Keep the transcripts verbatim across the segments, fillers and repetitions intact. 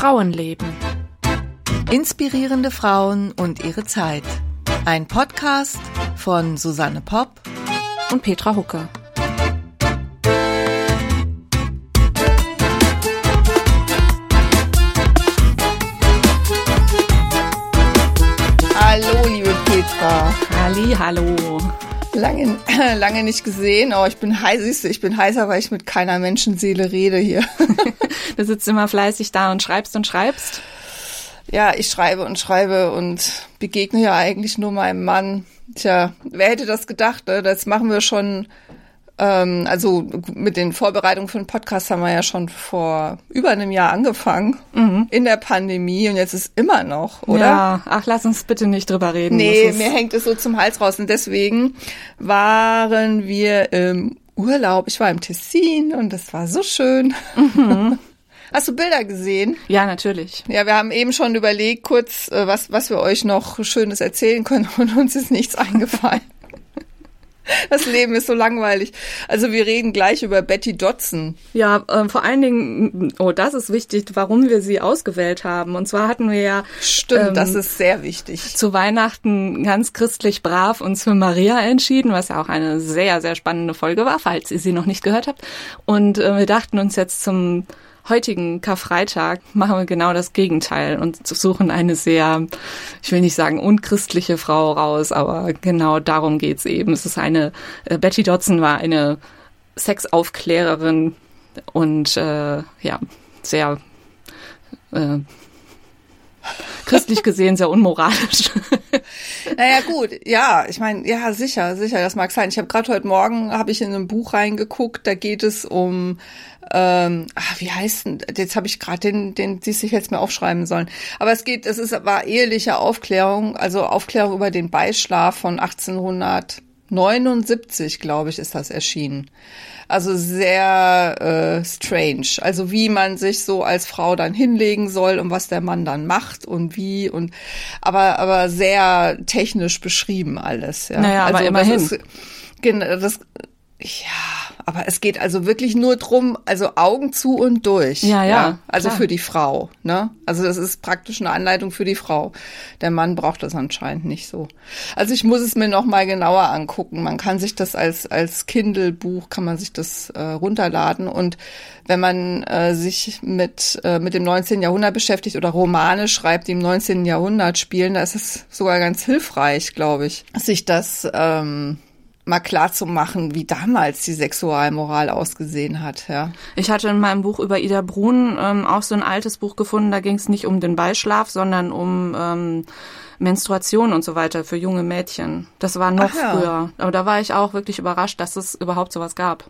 Frauenleben. Inspirierende Frauen und ihre Zeit. Ein Podcast von Susanne Popp und Petra Hucke. Hallo, liebe Petra. Halli, hallo. Lange, lange nicht gesehen, aber ich bin heiß, siehst du, ich bin heißer, weil ich mit keiner Menschenseele rede hier. Du sitzt immer fleißig da und schreibst und schreibst? Ja, ich schreibe und schreibe und begegne ja eigentlich nur meinem Mann. Tja, wer hätte das gedacht, ne? Das machen wir schon, ähm, also mit den Vorbereitungen für den Podcast haben wir ja schon vor über einem Jahr angefangen, mhm. in der Pandemie, und jetzt ist immer noch, oder? Ja, ach, lass uns bitte nicht drüber reden. Nee, mir hängt es so zum Hals raus, und deswegen waren wir im Urlaub. Ich war im Tessin und das war so schön. Mhm. Hast du Bilder gesehen? Ja, natürlich. Ja, wir haben eben schon überlegt, kurz, was, was wir euch noch Schönes erzählen können, und uns ist nichts eingefallen. Das Leben ist so langweilig. Also wir reden gleich über Betty Dodson. Ja, äh, vor allen Dingen, oh, das ist wichtig, warum wir sie ausgewählt haben. Und zwar hatten wir ja... Stimmt, ähm, das ist sehr wichtig. Zu Weihnachten ganz christlich brav uns für Maria entschieden, was ja auch eine sehr, sehr spannende Folge war, falls ihr sie noch nicht gehört habt. Und äh, wir dachten uns jetzt zum heutigen Karfreitag machen wir genau das Gegenteil und suchen eine sehr, ich will nicht sagen unchristliche Frau raus, aber genau darum geht's eben. Es ist eine, äh, Betty Dodson war eine Sexaufklärerin und äh, ja, sehr äh, christlich gesehen sehr unmoralisch. Naja, gut, ja, ich meine, ja, sicher, sicher, das mag sein. Ich habe gerade heute Morgen, habe ich in ein Buch reingeguckt, da geht es um, ähm, ach, wie heißt denn, jetzt habe ich gerade den, den, siehst du, ich hätte es mir aufschreiben sollen. Aber es geht, es ist, war eheliche Aufklärung, also Aufklärung über den Beischlaf von achtzehnhundertneunundsiebzig, glaube ich, ist das erschienen. Also sehr äh, strange. Also wie man sich so als Frau dann hinlegen soll und was der Mann dann macht und wie und aber aber sehr technisch beschrieben alles. Ja. Naja, also aber immerhin. Das ist, das, ja, aber es geht also wirklich nur drum, also Augen zu und durch. Ja, ja. ja also klar. für die Frau, ne? Also das ist praktisch eine Anleitung für die Frau. Der Mann braucht das anscheinend nicht so. Also ich muss es mir noch mal genauer angucken. Man kann sich das als als Kindle-Buch, kann man sich das äh, runterladen, und wenn man äh, sich mit äh, mit dem neunzehnten Jahrhundert beschäftigt oder Romane schreibt, die im neunzehnten Jahrhundert spielen, da ist es sogar ganz hilfreich, glaube ich, sich das ähm, mal klar zu machen, wie damals die Sexualmoral ausgesehen hat. Ja. Ich hatte in meinem Buch über Ida Brun ähm, auch so ein altes Buch gefunden, da ging es nicht um den Beischlaf, sondern um ähm, Menstruation und so weiter für junge Mädchen. Das war noch ja. früher. Aber da war ich auch wirklich überrascht, dass es überhaupt sowas gab.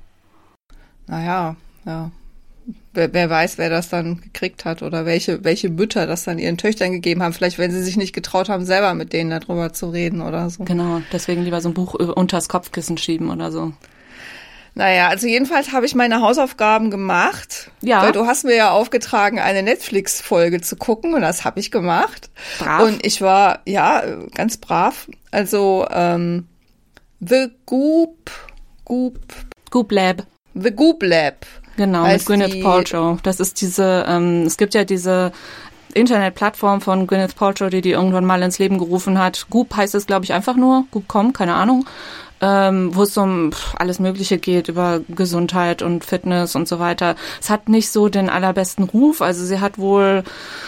Naja, ja. Wer, wer weiß, wer das dann gekriegt hat oder welche welche Mütter das dann ihren Töchtern gegeben haben. Vielleicht, wenn sie sich nicht getraut haben, selber mit denen darüber zu reden oder so. Genau, deswegen lieber so ein Buch unters Kopfkissen schieben oder so. Naja, also jedenfalls habe ich meine Hausaufgaben gemacht. Ja. Weil du hast mir ja aufgetragen, eine Netflix-Folge zu gucken, und das habe ich gemacht. Brav. Und ich war, ja, ganz brav. Also ähm, The Goop, Goop, Goop Lab. The Goop Lab. Genau, mit Gwyneth Paltrow. Das ist diese, ähm, es gibt ja diese Internetplattform von Gwyneth Paltrow, die die irgendwann mal ins Leben gerufen hat. Goop heißt es, glaube ich, einfach nur. Goop Punkt com, keine Ahnung. Ähm, wo es um pff, alles Mögliche geht, über Gesundheit und Fitness und so weiter. Es hat nicht so den allerbesten Ruf. Also sie hat wohl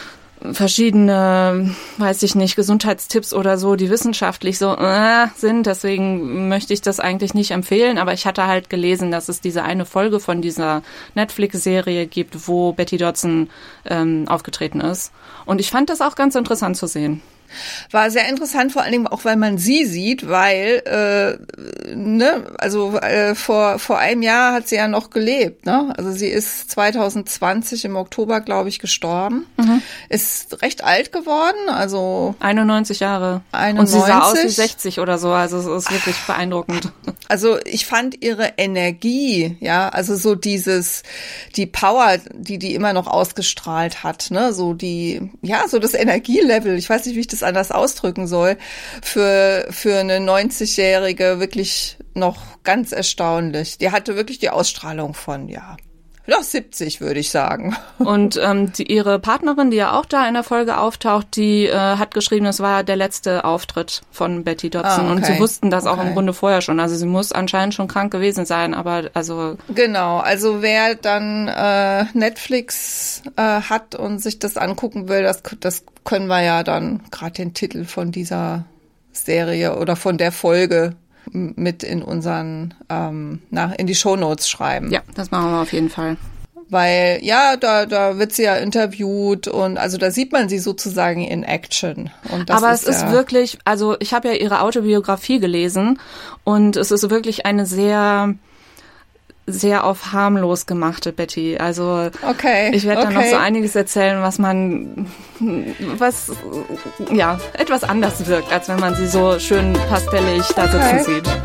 verschiedene, weiß ich nicht, Gesundheitstipps oder so, die wissenschaftlich so äh, sind. Deswegen möchte ich das eigentlich nicht empfehlen. Aber ich hatte halt gelesen, dass es diese eine Folge von dieser Netflix-Serie gibt, wo Betty Dodson ähm, aufgetreten ist. Und ich fand das auch ganz interessant zu sehen. War sehr interessant, vor allen Dingen auch, weil man sie sieht, weil, äh, ne, also äh, vor vor einem Jahr hat sie ja noch gelebt, ne? Also sie ist zwanzig zwanzig im Oktober, glaube ich, gestorben. Mhm. Ist recht alt geworden, also einundneunzig Jahre. einundneunzig. Und sie sah aus wie sechzig oder so, also es ist wirklich Ach. beeindruckend. Also ich fand ihre Energie, ja, also so dieses, die Power, die die immer noch ausgestrahlt hat, ne, so die, ja, so das Energielevel, ich weiß nicht, wie ich das anders ausdrücken soll, für für eine neunzigjährige wirklich noch ganz erstaunlich. Die hatte wirklich die Ausstrahlung von, ja, Ja, siebzig würde ich sagen. Und ähm, die, ihre Partnerin, die ja auch da in der Folge auftaucht, die äh, hat geschrieben, das war der letzte Auftritt von Betty Dodson. Ah, okay. Und sie wussten das auch okay. im Grunde vorher schon. Also sie muss anscheinend schon krank gewesen sein, aber also... Genau, also wer dann äh, Netflix äh, hat und sich das angucken will, das, das können wir ja dann gerade den Titel von dieser Serie oder von der Folge mit in unseren, ähm, na, in die Shownotes schreiben. Ja, das machen wir auf jeden Fall. Weil, ja, da, da wird sie ja interviewt und also da sieht man sie sozusagen in Action. Und das Aber ist es ist ja wirklich, also ich habe ja ihre Autobiografie gelesen und es ist wirklich eine sehr, sehr auf harmlos gemachte Betty. Also okay, ich werde okay. dann noch so einiges erzählen, was man, was ja etwas anders wirkt, als wenn man sie so schön pastellig da okay. sitzen sieht.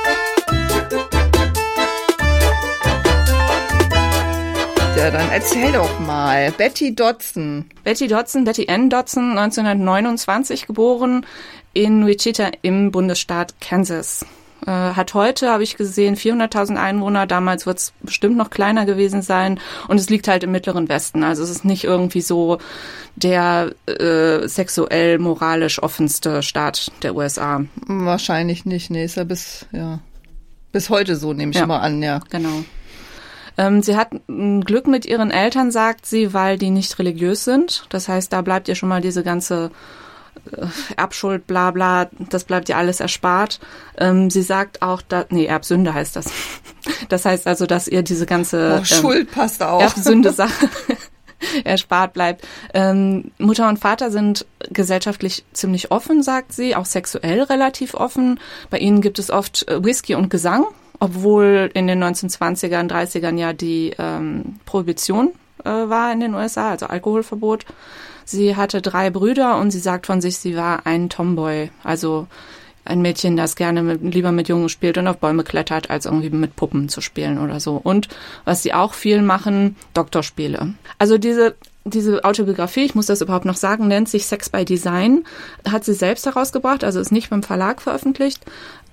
Ja, dann erzähl doch mal. Betty Dodson. Betty Dodson, Betty Ann Dodson, neunzehnhundertneunundzwanzig geboren in Wichita im Bundesstaat Kansas. Äh, hat heute, habe ich gesehen, vierhunderttausend Einwohner. Damals wird es bestimmt noch kleiner gewesen sein. Und es liegt halt im Mittleren Westen. Also es ist nicht irgendwie so der äh, sexuell, moralisch offenste Staat der U S A. Wahrscheinlich nicht. Nee, ist ja bis, ja, bis heute so, nehme ich Ja, mal an, ja. Genau. Ähm, sie hat ein Glück mit ihren Eltern, sagt sie, weil die nicht religiös sind. Das heißt, da bleibt ihr schon mal diese ganze Erbschuld, bla bla, das bleibt ihr alles erspart. Ähm, sie sagt auch, dass, nee, Erbsünde heißt das. Das heißt also, dass ihr diese ganze oh, Schuld ähm, passt auch. Erbsünde-Sache erspart bleibt. Ähm, Mutter und Vater sind gesellschaftlich ziemlich offen, sagt sie, auch sexuell relativ offen. Bei ihnen gibt es oft Whisky und Gesang, obwohl in den neunzehnhundertzwanzigern, dreißigern ja die ähm, Prohibition äh, war in den U S A, also Alkoholverbot. Sie hatte drei Brüder und sie sagt von sich, sie war ein Tomboy, also ein Mädchen, das gerne mit, lieber mit Jungen spielt und auf Bäume klettert, als irgendwie mit Puppen zu spielen oder so. Und was sie auch viel machen, Doktorspiele. Also diese diese Autobiografie, ich muss das überhaupt noch sagen, nennt sich Sex by Design, hat sie selbst herausgebracht, also ist nicht beim Verlag veröffentlicht.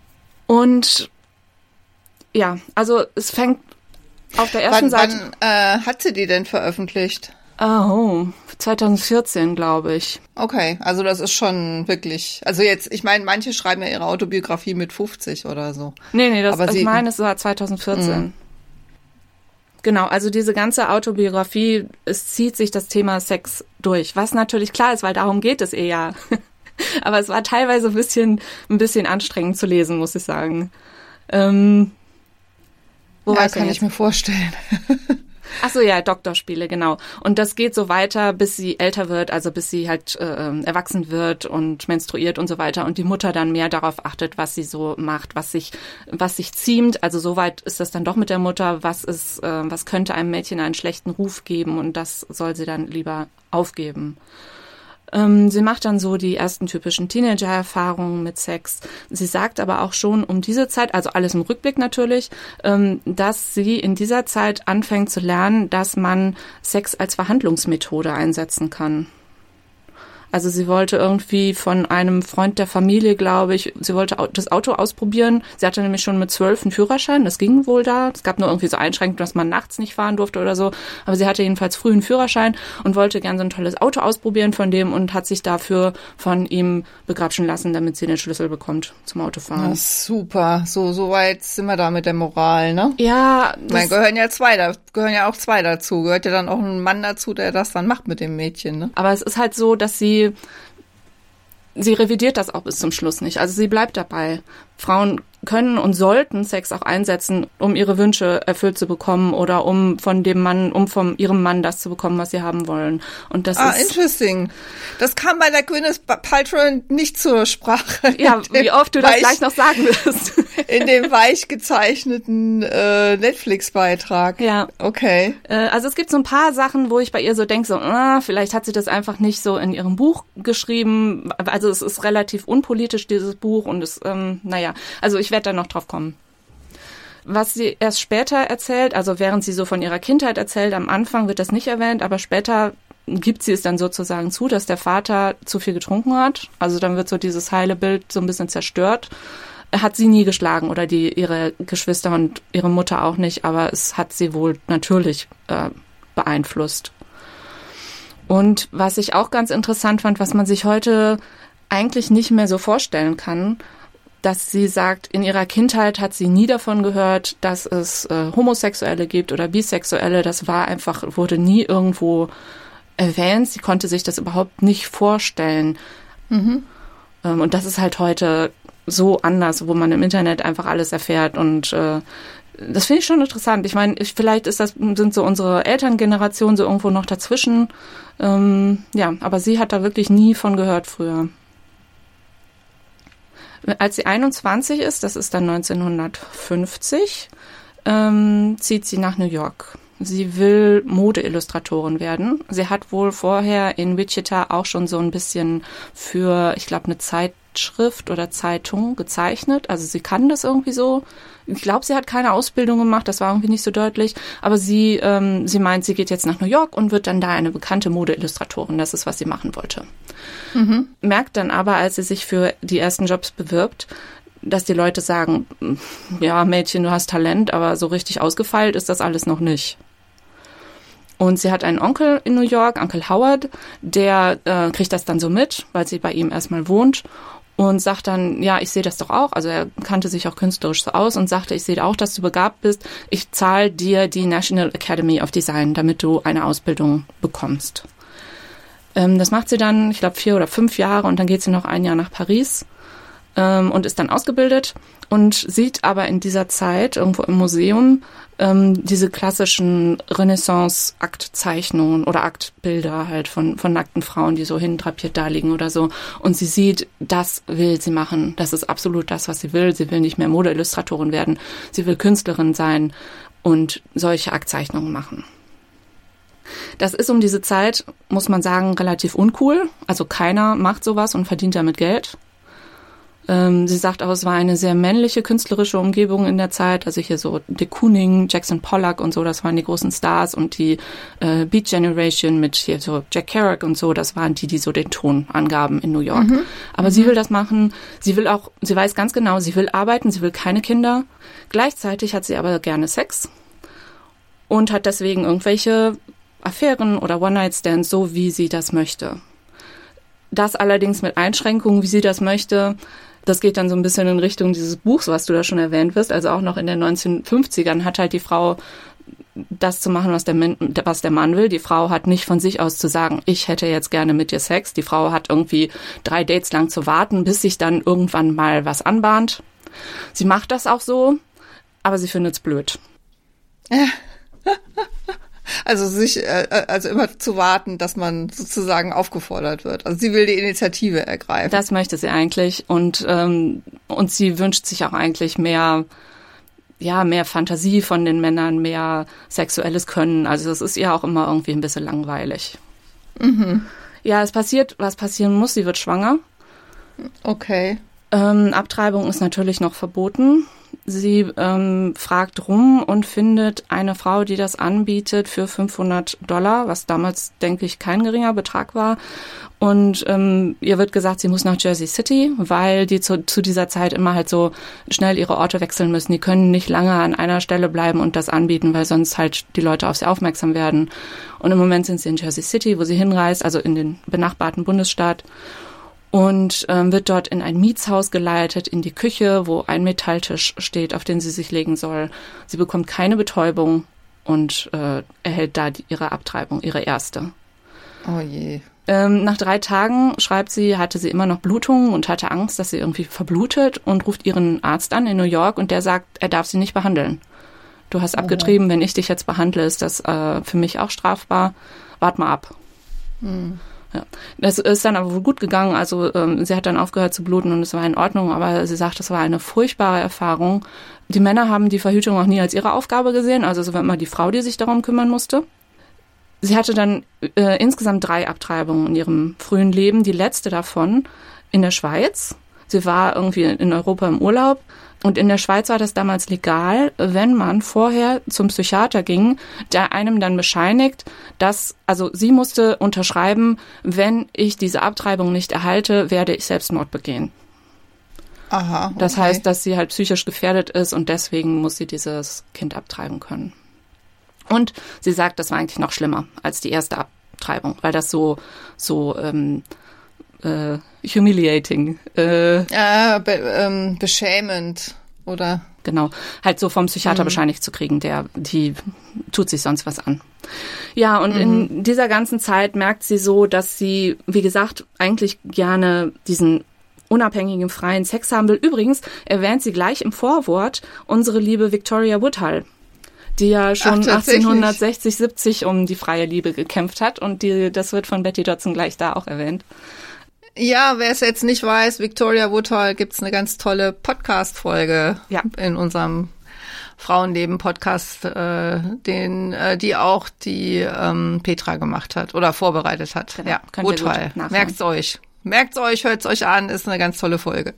Und ja, also es fängt auf der ersten wann, Seite... Wann äh, hat sie die denn veröffentlicht? Oh, zweitausendvierzehn, glaube ich. Okay, also das ist schon wirklich, also jetzt, ich meine, manche schreiben ja ihre Autobiografie mit fünfzig oder so. Nee, nee, das, Aber ich sie, meine, es war zweitausendvierzehn. Mhm. Genau, also diese ganze Autobiografie, es zieht sich das Thema Sex durch, was natürlich klar ist, weil darum geht es eh ja. Aber es war teilweise ein bisschen, ein bisschen anstrengend zu lesen, muss ich sagen. Ähm, wo ja, war ich kann ich mir vorstellen. Ach so, ja, Doktorspiele, genau. Und das geht so weiter, bis sie älter wird, also bis sie halt äh, erwachsen wird und menstruiert und so weiter und die Mutter dann mehr darauf achtet, was sie so macht, was sich was sich ziemt. Also soweit ist das dann doch mit der Mutter, was ist, äh, was könnte einem Mädchen einen schlechten Ruf geben und das soll sie dann lieber aufgeben. Ähm, sie macht dann so die ersten typischen Teenager-Erfahrungen mit Sex. Sie sagt aber auch schon um diese Zeit, also alles im Rückblick natürlich, ähm, dass sie in dieser Zeit anfängt zu lernen, dass man Sex als Verhandlungsmethode einsetzen kann. Also sie wollte irgendwie von einem Freund der Familie, glaube ich, sie wollte das Auto ausprobieren. Sie hatte nämlich schon mit zwölf einen Führerschein, das ging wohl da. Es gab nur irgendwie so Einschränkungen, dass man nachts nicht fahren durfte oder so. Aber sie hatte jedenfalls früh einen Führerschein und wollte gern so ein tolles Auto ausprobieren von dem und hat sich dafür von ihm begrapschen lassen, damit sie den Schlüssel bekommt zum Autofahren. Ja, super, so, so weit sind wir da mit der Moral, ne? Ja. Da gehören ja zwei, da gehören ja auch zwei dazu. Gehört ja dann auch ein Mann dazu, der das dann macht mit dem Mädchen, ne? Aber es ist halt so, dass sie Sie revidiert das auch bis zum Schluss nicht. Also sie bleibt dabei. Frauen können und sollten Sex auch einsetzen, um ihre Wünsche erfüllt zu bekommen oder um von dem Mann, um von ihrem Mann das zu bekommen, was sie haben wollen. Und das ah, ist interesting. Das kam bei der Gwyneth Paltrow nicht zur Sprache. Ja, wie oft du das weich, gleich noch sagen wirst. In dem weich gezeichneten äh, Netflix-Beitrag. Ja. Okay. Äh, also es gibt so ein paar Sachen, wo ich bei ihr so denke, so, ah, vielleicht hat sie das einfach nicht so in ihrem Buch geschrieben. Also es ist relativ unpolitisch, dieses Buch, und es, ähm, naja, also ich werde da noch drauf kommen. Was sie erst später erzählt, also während sie so von ihrer Kindheit erzählt, am Anfang wird das nicht erwähnt, aber später gibt sie es dann sozusagen zu, dass der Vater zu viel getrunken hat. Also dann wird so dieses heile Bild so ein bisschen zerstört. Er hat sie nie geschlagen oder die ihre Geschwister und ihre Mutter auch nicht, aber es hat sie wohl natürlich äh, beeinflusst. Und was ich auch ganz interessant fand, was man sich heute eigentlich nicht mehr so vorstellen kann, dass sie sagt, in ihrer Kindheit hat sie nie davon gehört, dass es äh, Homosexuelle gibt oder Bisexuelle. Das war einfach, wurde nie irgendwo erwähnt. Sie konnte sich das überhaupt nicht vorstellen. Mhm. Ähm, und das ist halt heute so anders, wo man im Internet einfach alles erfährt. Und äh, das finde ich schon interessant. Ich meine, ich, vielleicht ist das, sind so unsere Elterngeneration so irgendwo noch dazwischen. Ähm, ja, aber sie hat da wirklich nie von gehört früher. Als sie einundzwanzig ist, das ist dann neunzehnhundertfünfzig, ähm, zieht sie nach New York. Sie will Modeillustratorin werden. Sie hat wohl vorher in Wichita auch schon so ein bisschen für, ich glaube, eine Zeitschrift oder Zeitung gezeichnet. Also sie kann das irgendwie so. Ich glaube, sie hat keine Ausbildung gemacht, das war irgendwie nicht so deutlich. Aber sie, ähm, sie meint, sie geht jetzt nach New York und wird dann da eine bekannte Modeillustratorin. Das ist, was sie machen wollte. Mhm. Merkt dann aber, als sie sich für die ersten Jobs bewirbt, dass die Leute sagen, ja, Mädchen, du hast Talent, aber so richtig ausgefeilt ist das alles noch nicht. Und sie hat einen Onkel in New York, Onkel Howard, der äh, kriegt das dann so mit, weil sie bei ihm erstmal wohnt und sagt dann, ja, ich sehe das doch auch. Also er kannte sich auch künstlerisch so aus und sagte, ich sehe auch, dass du begabt bist. Ich zahle dir die National Academy of Design, damit du eine Ausbildung bekommst. Ähm, das macht sie dann, ich glaube, vier oder fünf Jahre und dann geht sie noch ein Jahr nach Paris ähm, und ist dann ausgebildet und sieht aber in dieser Zeit irgendwo im Museum ähm, diese klassischen Renaissance-Aktzeichnungen oder Aktbilder halt von, von nackten Frauen, die so hindrapiert da liegen oder so. Und sie sieht, das will sie machen. Das ist absolut das, was sie will. Sie will nicht mehr Modeillustratorin werden. Sie will Künstlerin sein und solche Aktzeichnungen machen. Das ist um diese Zeit, muss man sagen, relativ uncool. Also keiner macht sowas und verdient damit Geld. Ähm, sie sagt auch, es war eine sehr männliche künstlerische Umgebung in der Zeit. Also hier so de Kooning, Jackson Pollock und so, das waren die großen Stars. Und die äh, Beat Generation mit hier so Jack Kerouac und so, das waren die, die so den Ton angaben in New York. Mhm. Aber mhm. sie will das machen. Sie will auch, sie weiß ganz genau, sie will arbeiten, sie will keine Kinder. Gleichzeitig hat sie aber gerne Sex und hat deswegen irgendwelche Affären oder One-Night-Stands, so wie sie das möchte. Das allerdings mit Einschränkungen, wie sie das möchte. Das geht dann so ein bisschen in Richtung dieses Buchs, was du da schon erwähnt wirst. Also auch noch in den neunzehnhundertfünfzigern hat halt die Frau das zu machen, was der, Mann, was der Mann will. Die Frau hat nicht von sich aus zu sagen, ich hätte jetzt gerne mit dir Sex. Die Frau hat irgendwie drei Dates lang zu warten, bis sich dann irgendwann mal was anbahnt. Sie macht das auch so, aber sie findet es blöd. Ja. Also sich, äh, also immer zu warten, dass man sozusagen aufgefordert wird. Also sie will die Initiative ergreifen. Das möchte sie eigentlich und ähm, und sie wünscht sich auch eigentlich mehr, ja, mehr Fantasie von den Männern, mehr sexuelles Können. Also es ist ihr auch immer irgendwie ein bisschen langweilig. Mhm. Ja, es passiert, was passieren muss. Sie wird schwanger. Okay. Ähm, Abtreibung ist natürlich noch verboten. Sie ähm, fragt rum und findet eine Frau, die das anbietet für fünfhundert Dollar, was damals, denke ich, kein geringer Betrag war. Und ähm, ihr wird gesagt, sie muss nach Jersey City, weil die zu, zu dieser Zeit immer halt so schnell ihre Orte wechseln müssen. Die können nicht lange an einer Stelle bleiben und das anbieten, weil sonst halt die Leute auf sie aufmerksam werden. Und im Moment sind sie in Jersey City, wo sie hinreist, also in den benachbarten Bundesstaat. Und ähm, wird dort in ein Mietshaus geleitet, in die Küche, wo ein Metalltisch steht, auf den sie sich legen soll. Sie bekommt keine Betäubung und äh, erhält da die, ihre Abtreibung, ihre erste. Oh je. Ähm, nach drei Tagen, schreibt sie, hatte sie immer noch Blutungen und hatte Angst, dass sie irgendwie verblutet und ruft ihren Arzt an in New York und der sagt, er darf sie nicht behandeln. Du hast oh. abgetrieben, wenn ich dich jetzt behandle, ist das äh, für mich auch strafbar. Wart mal ab. Hm. Ja. Das ist dann aber wohl gut gegangen, also ähm, sie hat dann aufgehört zu bluten und es war in Ordnung, aber sie sagt, das war eine furchtbare Erfahrung. Die Männer haben die Verhütung auch nie als ihre Aufgabe gesehen, also es war immer die Frau, die sich darum kümmern musste. Sie hatte dann äh, insgesamt drei Abtreibungen in ihrem frühen Leben, die letzte davon in der Schweiz. Sie war irgendwie in Europa im Urlaub. Und in der Schweiz war das damals legal, wenn man vorher zum Psychiater ging, der einem dann bescheinigt, dass, also sie musste unterschreiben, wenn ich diese Abtreibung nicht erhalte, werde ich Selbstmord begehen. Aha, okay. Das heißt, dass sie halt psychisch gefährdet ist und deswegen muss sie dieses Kind abtreiben können. Und sie sagt, das war eigentlich noch schlimmer als die erste Abtreibung, weil das so so ähm, äh, humiliating. Äh, äh, be, ähm, beschämend, oder? Genau, halt so vom Psychiater mhm. bescheinigt zu kriegen, der die tut sich sonst was an. Ja, und mhm. in dieser ganzen Zeit merkt sie so, dass sie, wie gesagt, eigentlich gerne diesen unabhängigen, freien Sex haben will. Übrigens erwähnt sie gleich im Vorwort unsere liebe Victoria Woodhull, die ja schon Ach, achtzehnhundertsechzig, siebzig um die freie Liebe gekämpft hat. Und die, das wird von Betty Dodson gleich da auch erwähnt. Ja, wer es jetzt nicht weiß, Victoria Woodhull gibt's eine ganz tolle Podcast-Folge ja. in unserem Frauenleben-Podcast, äh, den, äh, die auch die ähm, Petra gemacht hat oder vorbereitet hat. Genau. Ja, Könnt Woodhull. Merkt's euch. Merkt's euch, hört's euch an, ist eine ganz tolle Folge.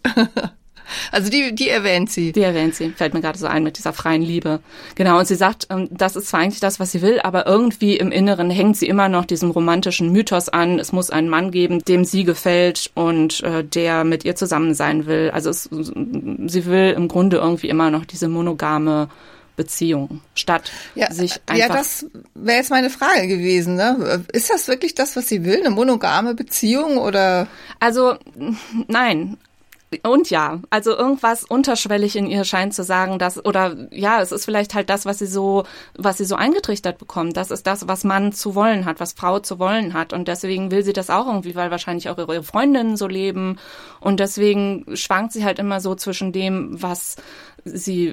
Also die, die erwähnt sie. Die erwähnt sie, fällt mir gerade so ein mit dieser freien Liebe. Genau, und sie sagt, das ist zwar eigentlich das, was sie will, aber irgendwie im Inneren hängt sie immer noch diesem romantischen Mythos an. Es muss einen Mann geben, dem sie gefällt und äh, der mit ihr zusammen sein will. Also es, sie will im Grunde irgendwie immer noch diese monogame Beziehung, statt ja, sich einfach... Ja, das wäre jetzt meine Frage gewesen, ne? Ist das wirklich das, was sie will, eine monogame Beziehung, oder? Also, nein. Und ja, also irgendwas unterschwellig in ihr scheint zu sagen, dass, oder ja, es ist vielleicht halt das, was sie so, was sie so eingetrichtert bekommt. Das ist das, was Mann zu wollen hat, was Frau zu wollen hat. Und deswegen will sie das auch irgendwie, weil wahrscheinlich auch ihre Freundinnen so leben. Und deswegen schwankt sie halt immer so zwischen dem, was sie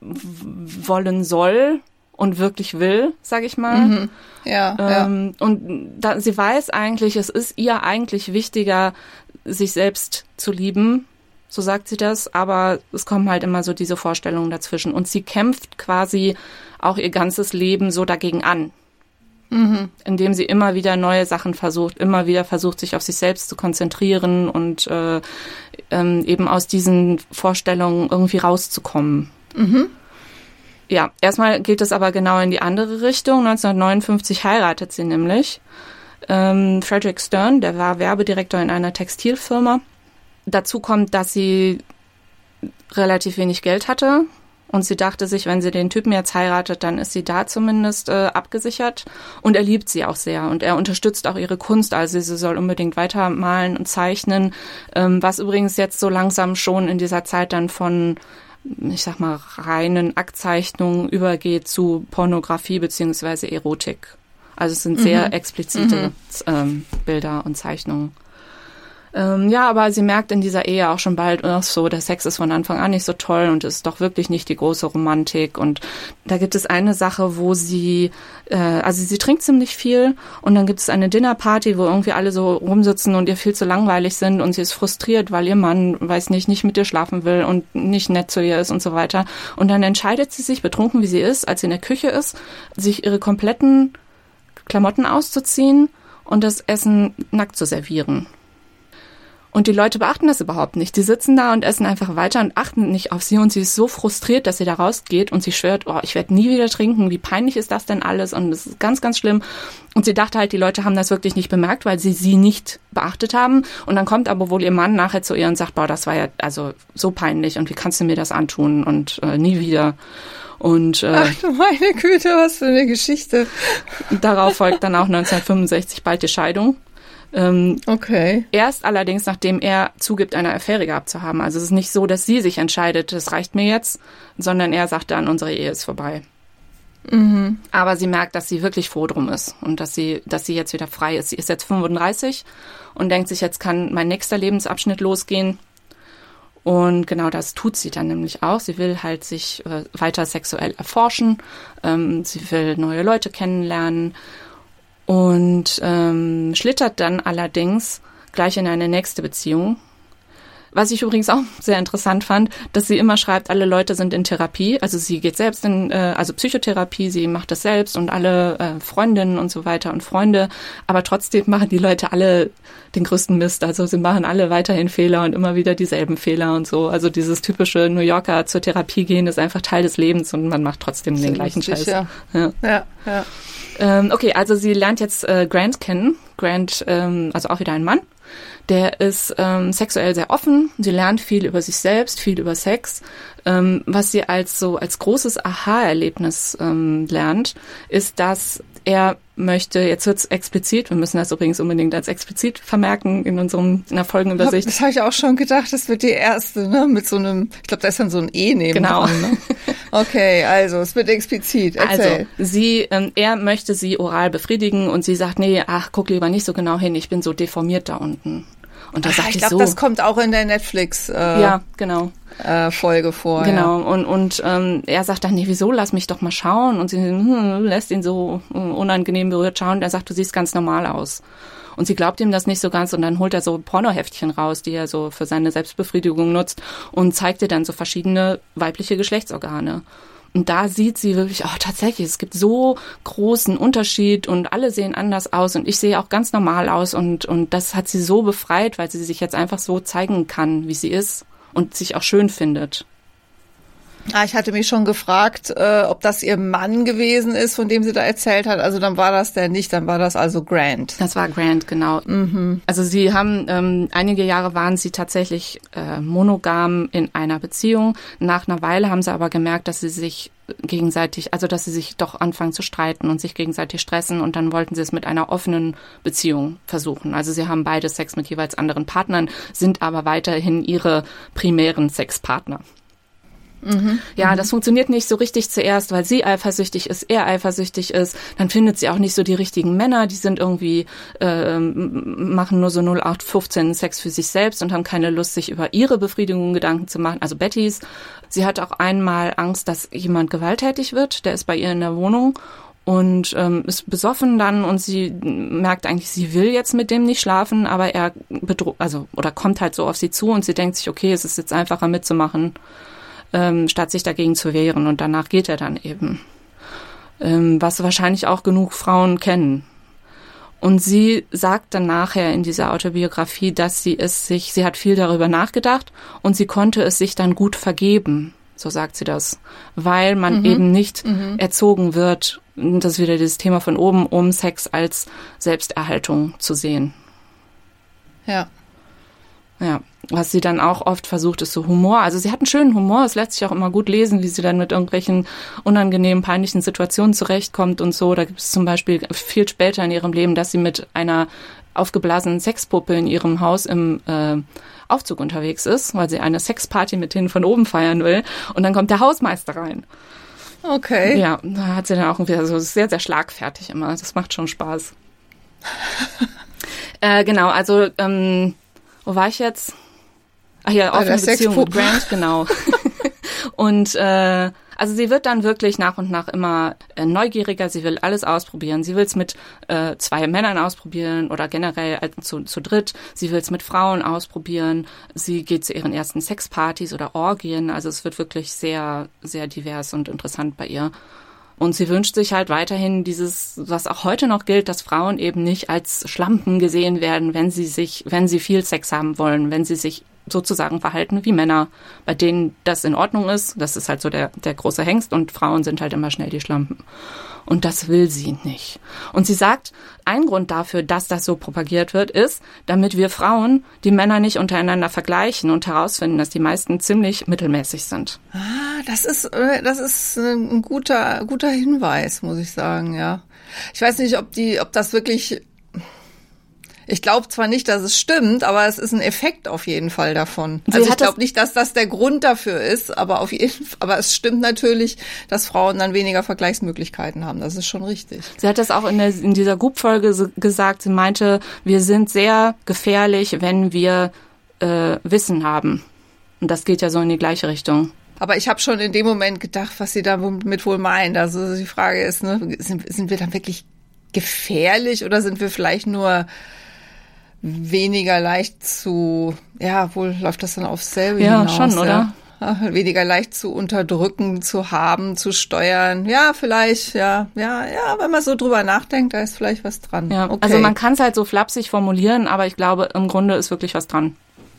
wollen soll und wirklich will, sag ich mal. Mhm. Ja, ähm, ja. Und da, sie weiß eigentlich, es ist ihr eigentlich wichtiger, sich selbst zu lieben. So sagt sie das, aber es kommen halt immer so diese Vorstellungen dazwischen. Und sie kämpft quasi auch ihr ganzes Leben so dagegen an. Mhm. Indem sie immer wieder neue Sachen versucht, immer wieder versucht, sich auf sich selbst zu konzentrieren und äh, ähm, eben aus diesen Vorstellungen irgendwie rauszukommen. Mhm. Ja, erstmal geht es aber genau in die andere Richtung. neunzehnhundertneunundfünfzig heiratet sie nämlich. Ähm, Frederick Stern, der war Werbedirektor in einer Textilfirma. Dazu kommt, dass sie relativ wenig Geld hatte und sie dachte sich, wenn sie den Typen jetzt heiratet, dann ist sie da zumindest äh, abgesichert. Und er liebt sie auch sehr und er unterstützt auch ihre Kunst, also sie soll unbedingt weitermalen und zeichnen, ähm, was übrigens jetzt so langsam schon in dieser Zeit dann von, ich sag mal, reinen Aktzeichnungen übergeht zu Pornografie beziehungsweise Erotik. Also es sind sehr mhm. explizite mhm. ähm, Bilder und Zeichnungen. Ähm, ja, aber sie merkt in dieser Ehe auch schon bald, ach so, der Sex ist von Anfang an nicht so toll und ist doch wirklich nicht die große Romantik. Und da gibt es eine Sache, wo sie, äh, also sie trinkt ziemlich viel und dann gibt es eine Dinnerparty, wo irgendwie alle so rumsitzen und ihr viel zu langweilig sind und sie ist frustriert, weil ihr Mann, weiß nicht, nicht mit ihr schlafen will und nicht nett zu ihr ist und so weiter. Und dann entscheidet sie sich, betrunken wie sie ist, als sie in der Küche ist, sich ihre kompletten Klamotten auszuziehen und das Essen nackt zu servieren. Und die Leute beachten das überhaupt nicht. Die sitzen da und essen einfach weiter und achten nicht auf sie. Und sie ist so frustriert, dass sie da rausgeht und sie schwört, oh, ich werde nie wieder trinken. Wie peinlich ist das denn alles? Und das ist ganz, ganz schlimm. Und sie dachte halt, die Leute haben das wirklich nicht bemerkt, weil sie sie nicht beachtet haben. Und dann kommt aber wohl ihr Mann nachher zu ihr und sagt, boah, das war ja also so peinlich und wie kannst du mir das antun? Und äh, nie wieder. Und, äh, ach du meine Güte, was für eine Geschichte. Darauf folgt dann auch neunzehnhundertfünfundsechzig bald die Scheidung. Ähm, okay. Erst allerdings, nachdem er zugibt, eine Affäre gehabt zu haben. Also es ist nicht so, dass sie sich entscheidet, das reicht mir jetzt, sondern er sagt dann, unsere Ehe ist vorbei. Mhm. Aber sie merkt, dass sie wirklich froh drum ist und dass sie, dass sie jetzt wieder frei ist. Sie ist jetzt fünfunddreißig und denkt sich, jetzt kann mein nächster Lebensabschnitt losgehen. Und genau das tut sie dann nämlich auch. Sie will halt sich äh, weiter sexuell erforschen. Ähm, sie will neue Leute kennenlernen. Und ähm, schlittert dann allerdings gleich in eine nächste Beziehung. Was ich übrigens auch sehr interessant fand, dass sie immer schreibt, alle Leute sind in Therapie. Also sie geht selbst in, äh, also Psychotherapie, sie macht das selbst und alle äh, Freundinnen und so weiter und Freunde. Aber trotzdem machen die Leute alle den größten Mist. Also sie machen alle weiterhin Fehler und immer wieder dieselben Fehler und so. Also dieses typische New Yorker zur Therapie gehen ist einfach Teil des Lebens und man macht trotzdem den gleichen lustig, Scheiß. Ja, ja, ja. ja. Ähm, okay, also sie lernt jetzt äh, Grant kennen. Grant, ähm, also auch wieder ein Mann. Der ist ähm, sexuell sehr offen. Sie lernt viel über sich selbst, viel über Sex. Ähm, was sie als so als großes Aha-Erlebnis ähm, lernt, ist, dass er möchte, jetzt wird's explizit, wir müssen das übrigens unbedingt als explizit vermerken in unserem in der Folgenübersicht. Das habe ich auch schon gedacht, das wird die erste, ne, mit so einem, ich glaube, da ist dann so ein E neben genau. dran, ne? Okay, also es wird explizit. Erzähl. Also sie, ähm, er möchte sie oral befriedigen und sie sagt, nee, ach, guck lieber nicht so genau hin, ich bin so deformiert da unten. Und da ach, sagt ich ich glaube, so, das kommt auch in der Netflix äh, ja, genau. äh, Folge vor. Genau, ja. und, und ähm, er sagt dann, nee, wieso, lass mich doch mal schauen. Und sie hm, lässt ihn so äh, unangenehm berührt schauen. Und er sagt, du siehst ganz normal aus. Und sie glaubt ihm das nicht so ganz und dann holt er so Pornoheftchen raus, die er so für seine Selbstbefriedigung nutzt und zeigt ihr dann so verschiedene weibliche Geschlechtsorgane. Und da sieht sie wirklich, oh, tatsächlich, es gibt so großen Unterschied und alle sehen anders aus und ich sehe auch ganz normal aus und, und das hat sie so befreit, weil sie sich jetzt einfach so zeigen kann, wie sie ist und sich auch schön findet. Ah, ich hatte mich schon gefragt, äh, ob das ihr Mann gewesen ist, von dem sie da erzählt hat. Also dann war das der nicht, dann war das also Grant. Das war Grant, genau. Mhm. Also sie haben, ähm, einige Jahre waren sie tatsächlich äh, monogam in einer Beziehung. Nach einer Weile haben sie aber gemerkt, dass sie sich gegenseitig, also dass sie sich doch anfangen zu streiten und sich gegenseitig stressen und dann wollten sie es mit einer offenen Beziehung versuchen. Also sie haben beide Sex mit jeweils anderen Partnern, sind aber weiterhin ihre primären Sexpartner. Mhm, ja, das funktioniert nicht so richtig zuerst, weil sie eifersüchtig ist, er eifersüchtig ist. Dann findet sie auch nicht so die richtigen Männer, die sind irgendwie, äh, machen nur so null acht fünfzehn Sex für sich selbst und haben keine Lust, sich über ihre Befriedigung Gedanken zu machen. Also Bettys, sie hat auch einmal Angst, dass jemand gewalttätig wird, der ist bei ihr in der Wohnung und ähm, ist besoffen dann und sie merkt eigentlich, sie will jetzt mit dem nicht schlafen, aber er bedroht, also oder kommt halt so auf sie zu und sie denkt sich, okay, es ist jetzt einfacher mitzumachen, Ähm, statt sich dagegen zu wehren. Und danach geht er dann eben. Ähm, was wahrscheinlich auch genug Frauen kennen. Und sie sagt dann nachher in dieser Autobiografie, dass sie es sich, sie hat viel darüber nachgedacht und sie konnte es sich dann gut vergeben. So sagt sie das. Weil man mhm. eben nicht mhm. erzogen wird, das ist wieder dieses Thema von oben, um Sex als Selbsterhaltung zu sehen. Ja. Ja, was sie dann auch oft versucht, ist so Humor. Also sie hat einen schönen Humor, es lässt sich auch immer gut lesen, wie sie dann mit irgendwelchen unangenehmen, peinlichen Situationen zurechtkommt und so. Da gibt es zum Beispiel viel später in ihrem Leben, dass sie mit einer aufgeblasenen Sexpuppe in ihrem Haus im äh, Aufzug unterwegs ist, weil sie eine Sexparty mit denen von oben feiern will. Und dann kommt der Hausmeister rein. Okay. Ja, da hat sie dann auch wieder so sehr, sehr schlagfertig immer. Das macht schon Spaß. äh, genau, also ähm, wo war ich jetzt? Ach ja, offene Beziehung mit Grant, genau. Und äh, also sie wird dann wirklich nach und nach immer äh, neugieriger, sie will alles ausprobieren. Sie will es mit äh, zwei Männern ausprobieren oder generell äh, zu, zu dritt. Sie will es mit Frauen ausprobieren. Sie geht zu ihren ersten Sexpartys oder Orgien. Also es wird wirklich sehr, sehr divers und interessant bei ihr. Und sie wünscht sich halt weiterhin dieses, was auch heute noch gilt, dass Frauen eben nicht als Schlampen gesehen werden, wenn sie sich, wenn sie viel Sex haben wollen, wenn sie sich sozusagen verhalten wie Männer, bei denen das in Ordnung ist. Das ist halt so der, der große Hengst und Frauen sind halt immer schnell die Schlampen. Und das will sie nicht. Und sie sagt, ein Grund dafür, dass das so propagiert wird, ist, damit wir Frauen die Männer nicht untereinander vergleichen und herausfinden, dass die meisten ziemlich mittelmäßig sind. Ah, das ist, das ist ein guter, guter Hinweis, muss ich sagen, ja. Ich weiß nicht, ob die, ob das wirklich, ich glaube zwar nicht, dass es stimmt, aber es ist ein Effekt auf jeden Fall davon. Sie also ich glaube nicht, dass das der Grund dafür ist, aber auf jeden Fall, aber es stimmt natürlich, dass Frauen dann weniger Vergleichsmöglichkeiten haben. Das ist schon richtig. Sie hat das auch in, der, in dieser Group-Folge gesagt. Sie meinte, wir sind sehr gefährlich, wenn wir äh, Wissen haben. Und das geht ja so in die gleiche Richtung. Aber ich habe schon in dem Moment gedacht, was sie damit wohl meint. Also die Frage ist, ne, sind, sind wir dann wirklich gefährlich oder sind wir vielleicht nur weniger leicht zu, ja, wohl läuft das dann aufs selbe ja, hinaus. Schon, oder? Ja, weniger leicht zu unterdrücken, zu haben, zu steuern. Ja, vielleicht, ja, ja, ja, wenn man so drüber nachdenkt, da ist vielleicht was dran. Ja, okay. Also man kann es halt so flapsig formulieren, aber ich glaube, im Grunde ist wirklich was dran.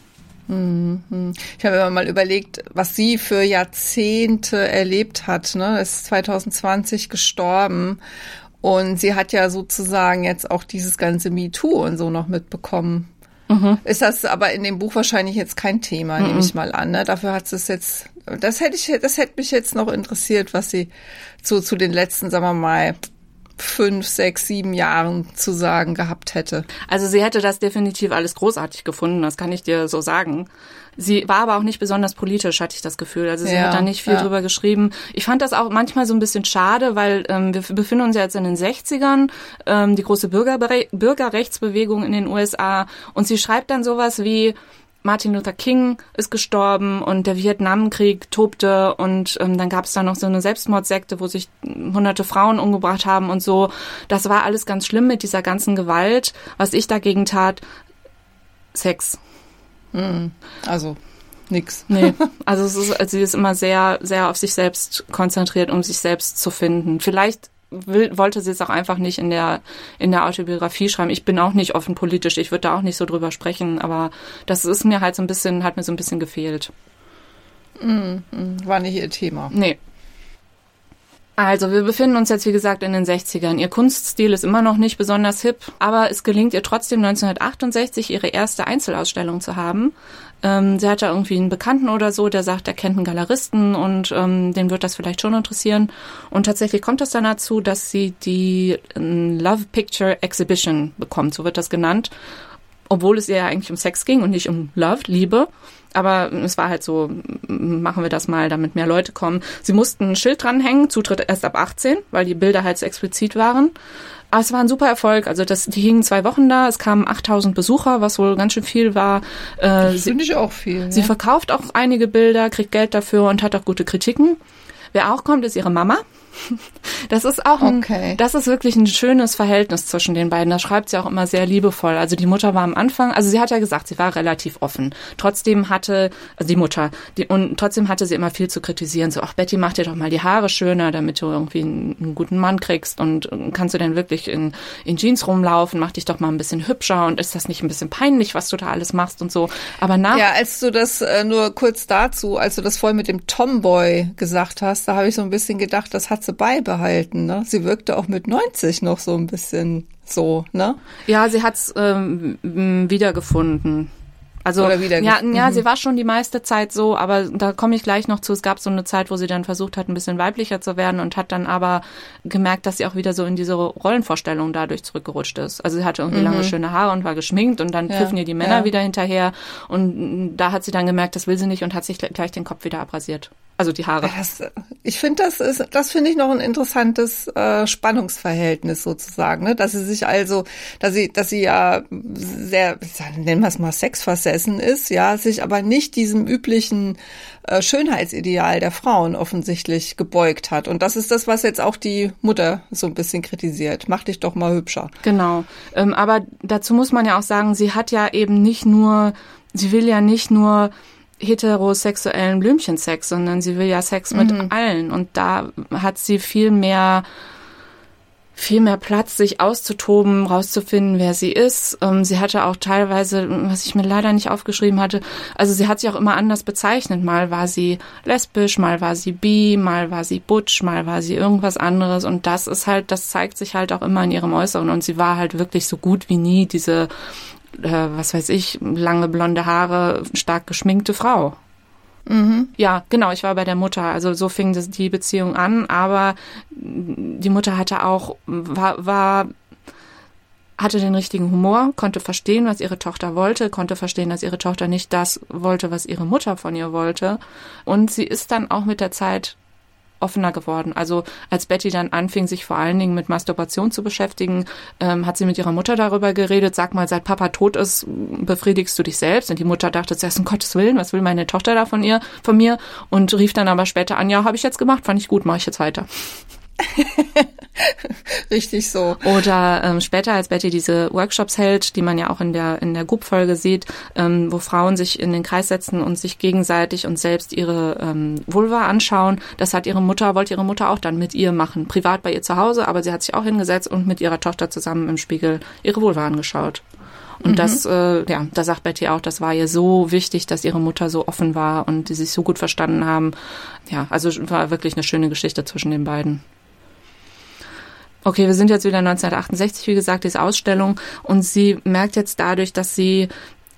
Ich habe mir mal überlegt, was sie für Jahrzehnte erlebt hat. Ne? Ist zwanzig zwanzig gestorben. Und sie hat ja sozusagen jetzt auch dieses ganze MeToo und so noch mitbekommen. Mhm. Ist das aber in dem Buch wahrscheinlich jetzt kein Thema, mhm. nehme ich mal an. Ne? Dafür hat es jetzt, das hätte ich, das hätte mich jetzt noch interessiert, was sie zu, zu den letzten, sagen wir mal, fünf, sechs, sieben Jahren zu sagen gehabt hätte. Also sie hätte das definitiv alles großartig gefunden, das kann ich dir so sagen. Sie war aber auch nicht besonders politisch, hatte ich das Gefühl. Also sie ja, hat da nicht viel ja. drüber geschrieben. Ich fand das auch manchmal so ein bisschen schade, weil ähm, wir befinden uns ja jetzt in den sechzigern, ähm, die große Bürgerbere- Bürgerrechtsbewegung in den U S A. Und sie schreibt dann sowas wie, Martin Luther King ist gestorben und der Vietnamkrieg tobte und ähm, dann gab es da noch so eine Selbstmordsekte, wo sich hunderte Frauen umgebracht haben und so. Das war alles ganz schlimm mit dieser ganzen Gewalt. Was ich dagegen tat, Sex. Also nix. Nee, also, es ist, also sie ist immer sehr, sehr auf sich selbst konzentriert, um sich selbst zu finden. Vielleicht will, wollte sie es auch einfach nicht in der in der Autobiografie schreiben. Ich bin auch nicht offen politisch, ich würde da auch nicht so drüber sprechen, aber das ist mir halt so ein bisschen, hat mir so ein bisschen gefehlt. War nicht ihr Thema. Nee. Also wir befinden uns jetzt, wie gesagt, in den sechzigern. Ihr Kunststil ist immer noch nicht besonders hip, aber es gelingt ihr trotzdem neunzehnhundertachtundsechzig ihre erste Einzelausstellung zu haben. Ähm, sie hat da irgendwie einen Bekannten oder so, der sagt, er kennt einen Galeristen und ähm, den wird das vielleicht schon interessieren. Und tatsächlich kommt es dann dazu, dass sie die äh, Love Picture Exhibition bekommt, so wird das genannt. Obwohl es ihr ja eigentlich um Sex ging und nicht um Love, Liebe. Aber es war halt so, machen wir das mal, damit mehr Leute kommen. Sie mussten ein Schild dranhängen, Zutritt erst ab achtzehn, weil die Bilder halt so explizit waren. Aber es war ein super Erfolg. Also das, die hingen zwei Wochen da, es kamen achttausend Besucher, was wohl ganz schön viel war. Äh, das finde ich auch viel. Sie ja. verkauft auch einige Bilder, kriegt Geld dafür und hat auch gute Kritiken. Wer auch kommt, ist ihre Mama. Das ist auch ein, okay. das ist wirklich ein schönes Verhältnis zwischen den beiden. Das schreibt sie auch immer sehr liebevoll. Also die Mutter war am Anfang, also sie hat ja gesagt, sie war relativ offen. Trotzdem hatte, also die Mutter, die, und trotzdem hatte sie immer viel zu kritisieren. So, ach Betty, mach dir doch mal die Haare schöner, damit du irgendwie einen, einen guten Mann kriegst und kannst du denn wirklich in, in Jeans rumlaufen, mach dich doch mal ein bisschen hübscher und ist das nicht ein bisschen peinlich, was du da alles machst und so. Aber nach... Ja, als du das, äh, nur kurz dazu, als du das vorhin mit dem Tomboy gesagt hast, da habe ich so ein bisschen gedacht, das hat sie beibehalten, ne? Sie wirkte auch mit neunzig noch so ein bisschen so, ne? Ja, sie hat's ähm, wiedergefunden. Also Oder wieder ja, ja, sie war schon die meiste Zeit so, aber da komme ich gleich noch zu. Es gab so eine Zeit, wo sie dann versucht hat, ein bisschen weiblicher zu werden und hat dann aber gemerkt, dass sie auch wieder so in diese Rollenvorstellung dadurch zurückgerutscht ist. Also sie hatte irgendwie mhm. lange schöne Haare und war geschminkt und dann ja, pfiffen ihr die Männer ja. wieder hinterher und da hat sie dann gemerkt, das will sie nicht und hat sich gleich den Kopf wieder abrasiert. Also die Haare. Das, ich finde, das ist, das finde ich noch ein interessantes äh, Spannungsverhältnis sozusagen, ne? Dass sie sich also, dass sie, dass sie ja sehr, nennen wir es mal sexversessen ist, ja, sich aber nicht diesem üblichen äh, Schönheitsideal der Frauen offensichtlich gebeugt hat. Und das ist das, was jetzt auch die Mutter so ein bisschen kritisiert. Mach dich doch mal hübscher. Genau. Ähm, aber dazu muss man ja auch sagen, sie hat ja eben nicht nur, sie will ja nicht nur heterosexuellen Blümchensex, sondern sie will ja Sex mit mhm. allen und da hat sie viel mehr viel mehr Platz, sich auszutoben, rauszufinden, wer sie ist. Ähm, sie hatte auch teilweise, was ich mir leider nicht aufgeschrieben hatte, also sie hat sich auch immer anders bezeichnet. Mal war sie lesbisch, mal war sie bi, mal war sie butch, mal war sie irgendwas anderes und das ist halt, das zeigt sich halt auch immer in ihrem Äußeren und sie war halt wirklich so gut wie nie diese Äh, was weiß ich, lange blonde Haare, stark geschminkte Frau. Mhm. Ja, genau, ich war bei der Mutter. Also so fing das, die Beziehung an, aber die Mutter hatte auch, war, war, hatte den richtigen Humor, konnte verstehen, was ihre Tochter wollte, konnte verstehen, dass ihre Tochter nicht das wollte, was ihre Mutter von ihr wollte. Und sie ist dann auch mit der Zeit offener geworden. Also als Betty dann anfing, sich vor allen Dingen mit Masturbation zu beschäftigen, ähm, hat sie mit ihrer Mutter darüber geredet, sag mal, seit Papa tot ist, befriedigst du dich selbst? Und die Mutter dachte zuerst, um Gottes Willen, was will meine Tochter da von ihr, von mir? Und rief dann aber später an, ja, habe ich jetzt gemacht, fand ich gut, mache ich jetzt weiter. Richtig so. Oder ähm, später, als Betty diese Workshops hält, die man ja auch in der in der Goop-Folge sieht, ähm, wo Frauen sich in den Kreis setzen und sich gegenseitig und selbst ihre ähm, Vulva anschauen, das hat ihre Mutter, wollte ihre Mutter auch dann mit ihr machen. Privat bei ihr zu Hause, aber sie hat sich auch hingesetzt und mit ihrer Tochter zusammen im Spiegel ihre Vulva angeschaut. Und mhm. das, äh, ja, da sagt Betty auch, das war ihr so wichtig, dass ihre Mutter so offen war und die sich so gut verstanden haben. Ja, also war wirklich eine schöne Geschichte zwischen den beiden. Okay, wir sind jetzt wieder neunzehnhundertachtundsechzig, wie gesagt, diese Ausstellung und sie merkt jetzt dadurch, dass sie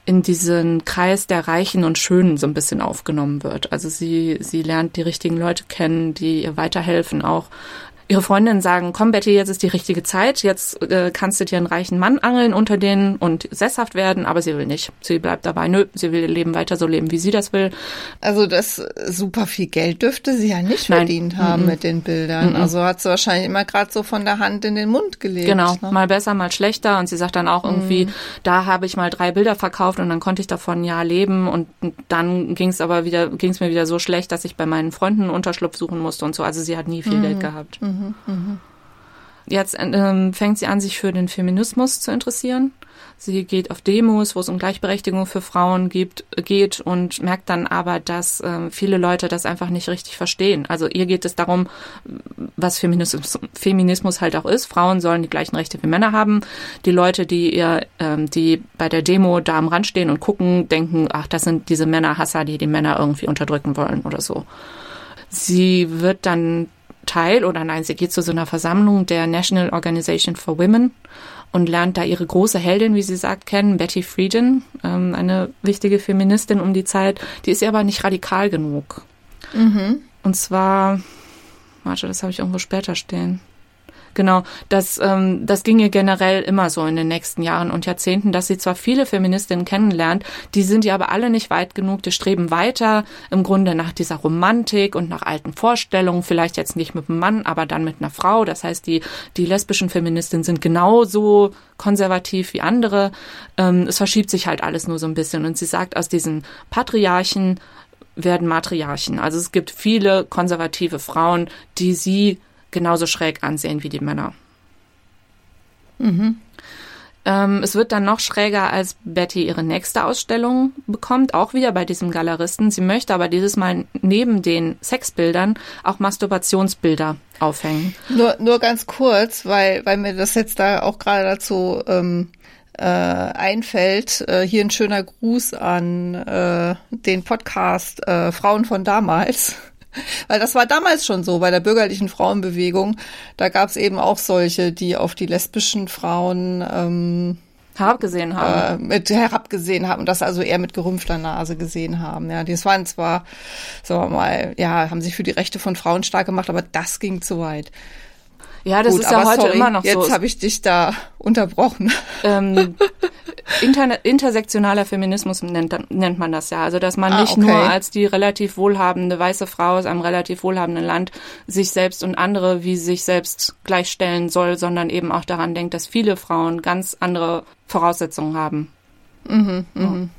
in diesen Kreis der Reichen und Schönen so ein bisschen aufgenommen wird. Also sie, sie lernt die richtigen Leute kennen, die ihr weiterhelfen auch. Ihre Freundinnen sagen, komm Betty, jetzt ist die richtige Zeit, jetzt äh, kannst du dir einen reichen Mann angeln unter denen und sesshaft werden, aber sie will nicht. Sie bleibt dabei, nö, sie will ihr Leben weiter so leben, wie sie das will. Also das super viel Geld dürfte sie ja nicht Nein. verdient haben mm-mm. mit den Bildern. Mm-mm. Also hat sie wahrscheinlich immer gerade so von der Hand in den Mund gelebt. Genau, ne? Mal besser, mal schlechter. Und sie sagt dann auch irgendwie, mm. da habe ich mal drei Bilder verkauft und dann konnte ich davon ein Jahr leben. Und dann ging es aber wieder, ging es mir wieder so schlecht, dass ich bei meinen Freunden einen Unterschlupf suchen musste und so. Also sie hat nie viel mm. Geld gehabt. Mhm. Mhm. Jetzt ähm, fängt sie an, sich für den Feminismus zu interessieren. Sie geht auf Demos, wo es um Gleichberechtigung für Frauen gibt, geht und merkt dann aber, dass äh, viele Leute das einfach nicht richtig verstehen. Also ihr geht es darum, was Feminismus, Feminismus halt auch ist. Frauen sollen die gleichen Rechte wie Männer haben. Die Leute, die ihr, ähm, die bei der Demo da am Rand stehen und gucken, denken, ach, das sind diese Männerhasser, die die Männer irgendwie unterdrücken wollen oder so. Sie wird dann Teil, oder nein, sie geht zu so einer Versammlung der National Organization for Women und lernt da ihre große Heldin, wie sie sagt, kennen, Betty Friedan, ähm, eine wichtige Feministin um die Zeit. Die ist ihr aber nicht radikal genug. Mhm. Und zwar, warte, das habe ich irgendwo später stehen. Genau, das, ähm, das ging ihr generell immer so in den nächsten Jahren und Jahrzehnten, dass sie zwar viele Feministinnen kennenlernt, die sind ja aber alle nicht weit genug, die streben weiter im Grunde nach dieser Romantik und nach alten Vorstellungen, vielleicht jetzt nicht mit einem Mann, aber dann mit einer Frau. Das heißt, die, die lesbischen Feministinnen sind genauso konservativ wie andere. Ähm, es verschiebt sich halt alles nur so ein bisschen und sie sagt, aus diesen Patriarchen werden Matriarchen. Also es gibt viele konservative Frauen, die sie genauso schräg ansehen wie die Männer. Mhm. Ähm, es wird dann noch schräger, als Betty ihre nächste Ausstellung bekommt, auch wieder bei diesem Galeristen. Sie möchte aber dieses Mal neben den Sexbildern auch Masturbationsbilder aufhängen. Nur, nur ganz kurz, weil, weil mir das jetzt da auch gerade dazu ähm, äh, einfällt. Äh, hier ein schöner Gruß an äh, den Podcast äh, Frauen von damals. Weil das war damals schon so, bei der bürgerlichen Frauenbewegung. Da gab es eben auch solche, die auf die lesbischen Frauen ähm, herabgesehen haben. Äh, mit herabgesehen haben und das also eher mit gerümpfter Nase gesehen haben. Ja, das waren zwar, sagen wir mal, ja, haben sich für die Rechte von Frauen stark gemacht, aber das ging zu weit. Ja, das Gut, ist ja heute sorry, immer noch jetzt so. Jetzt habe ich dich da unterbrochen. Ähm, inter- intersektionaler Feminismus nennt, nennt man das ja. Also, dass man ah, nicht okay. nur als die relativ wohlhabende weiße Frau aus einem relativ wohlhabenden Land sich selbst und andere wie sich selbst gleichstellen soll, sondern eben auch daran denkt, dass viele Frauen ganz andere Voraussetzungen haben. Mhm, mhm.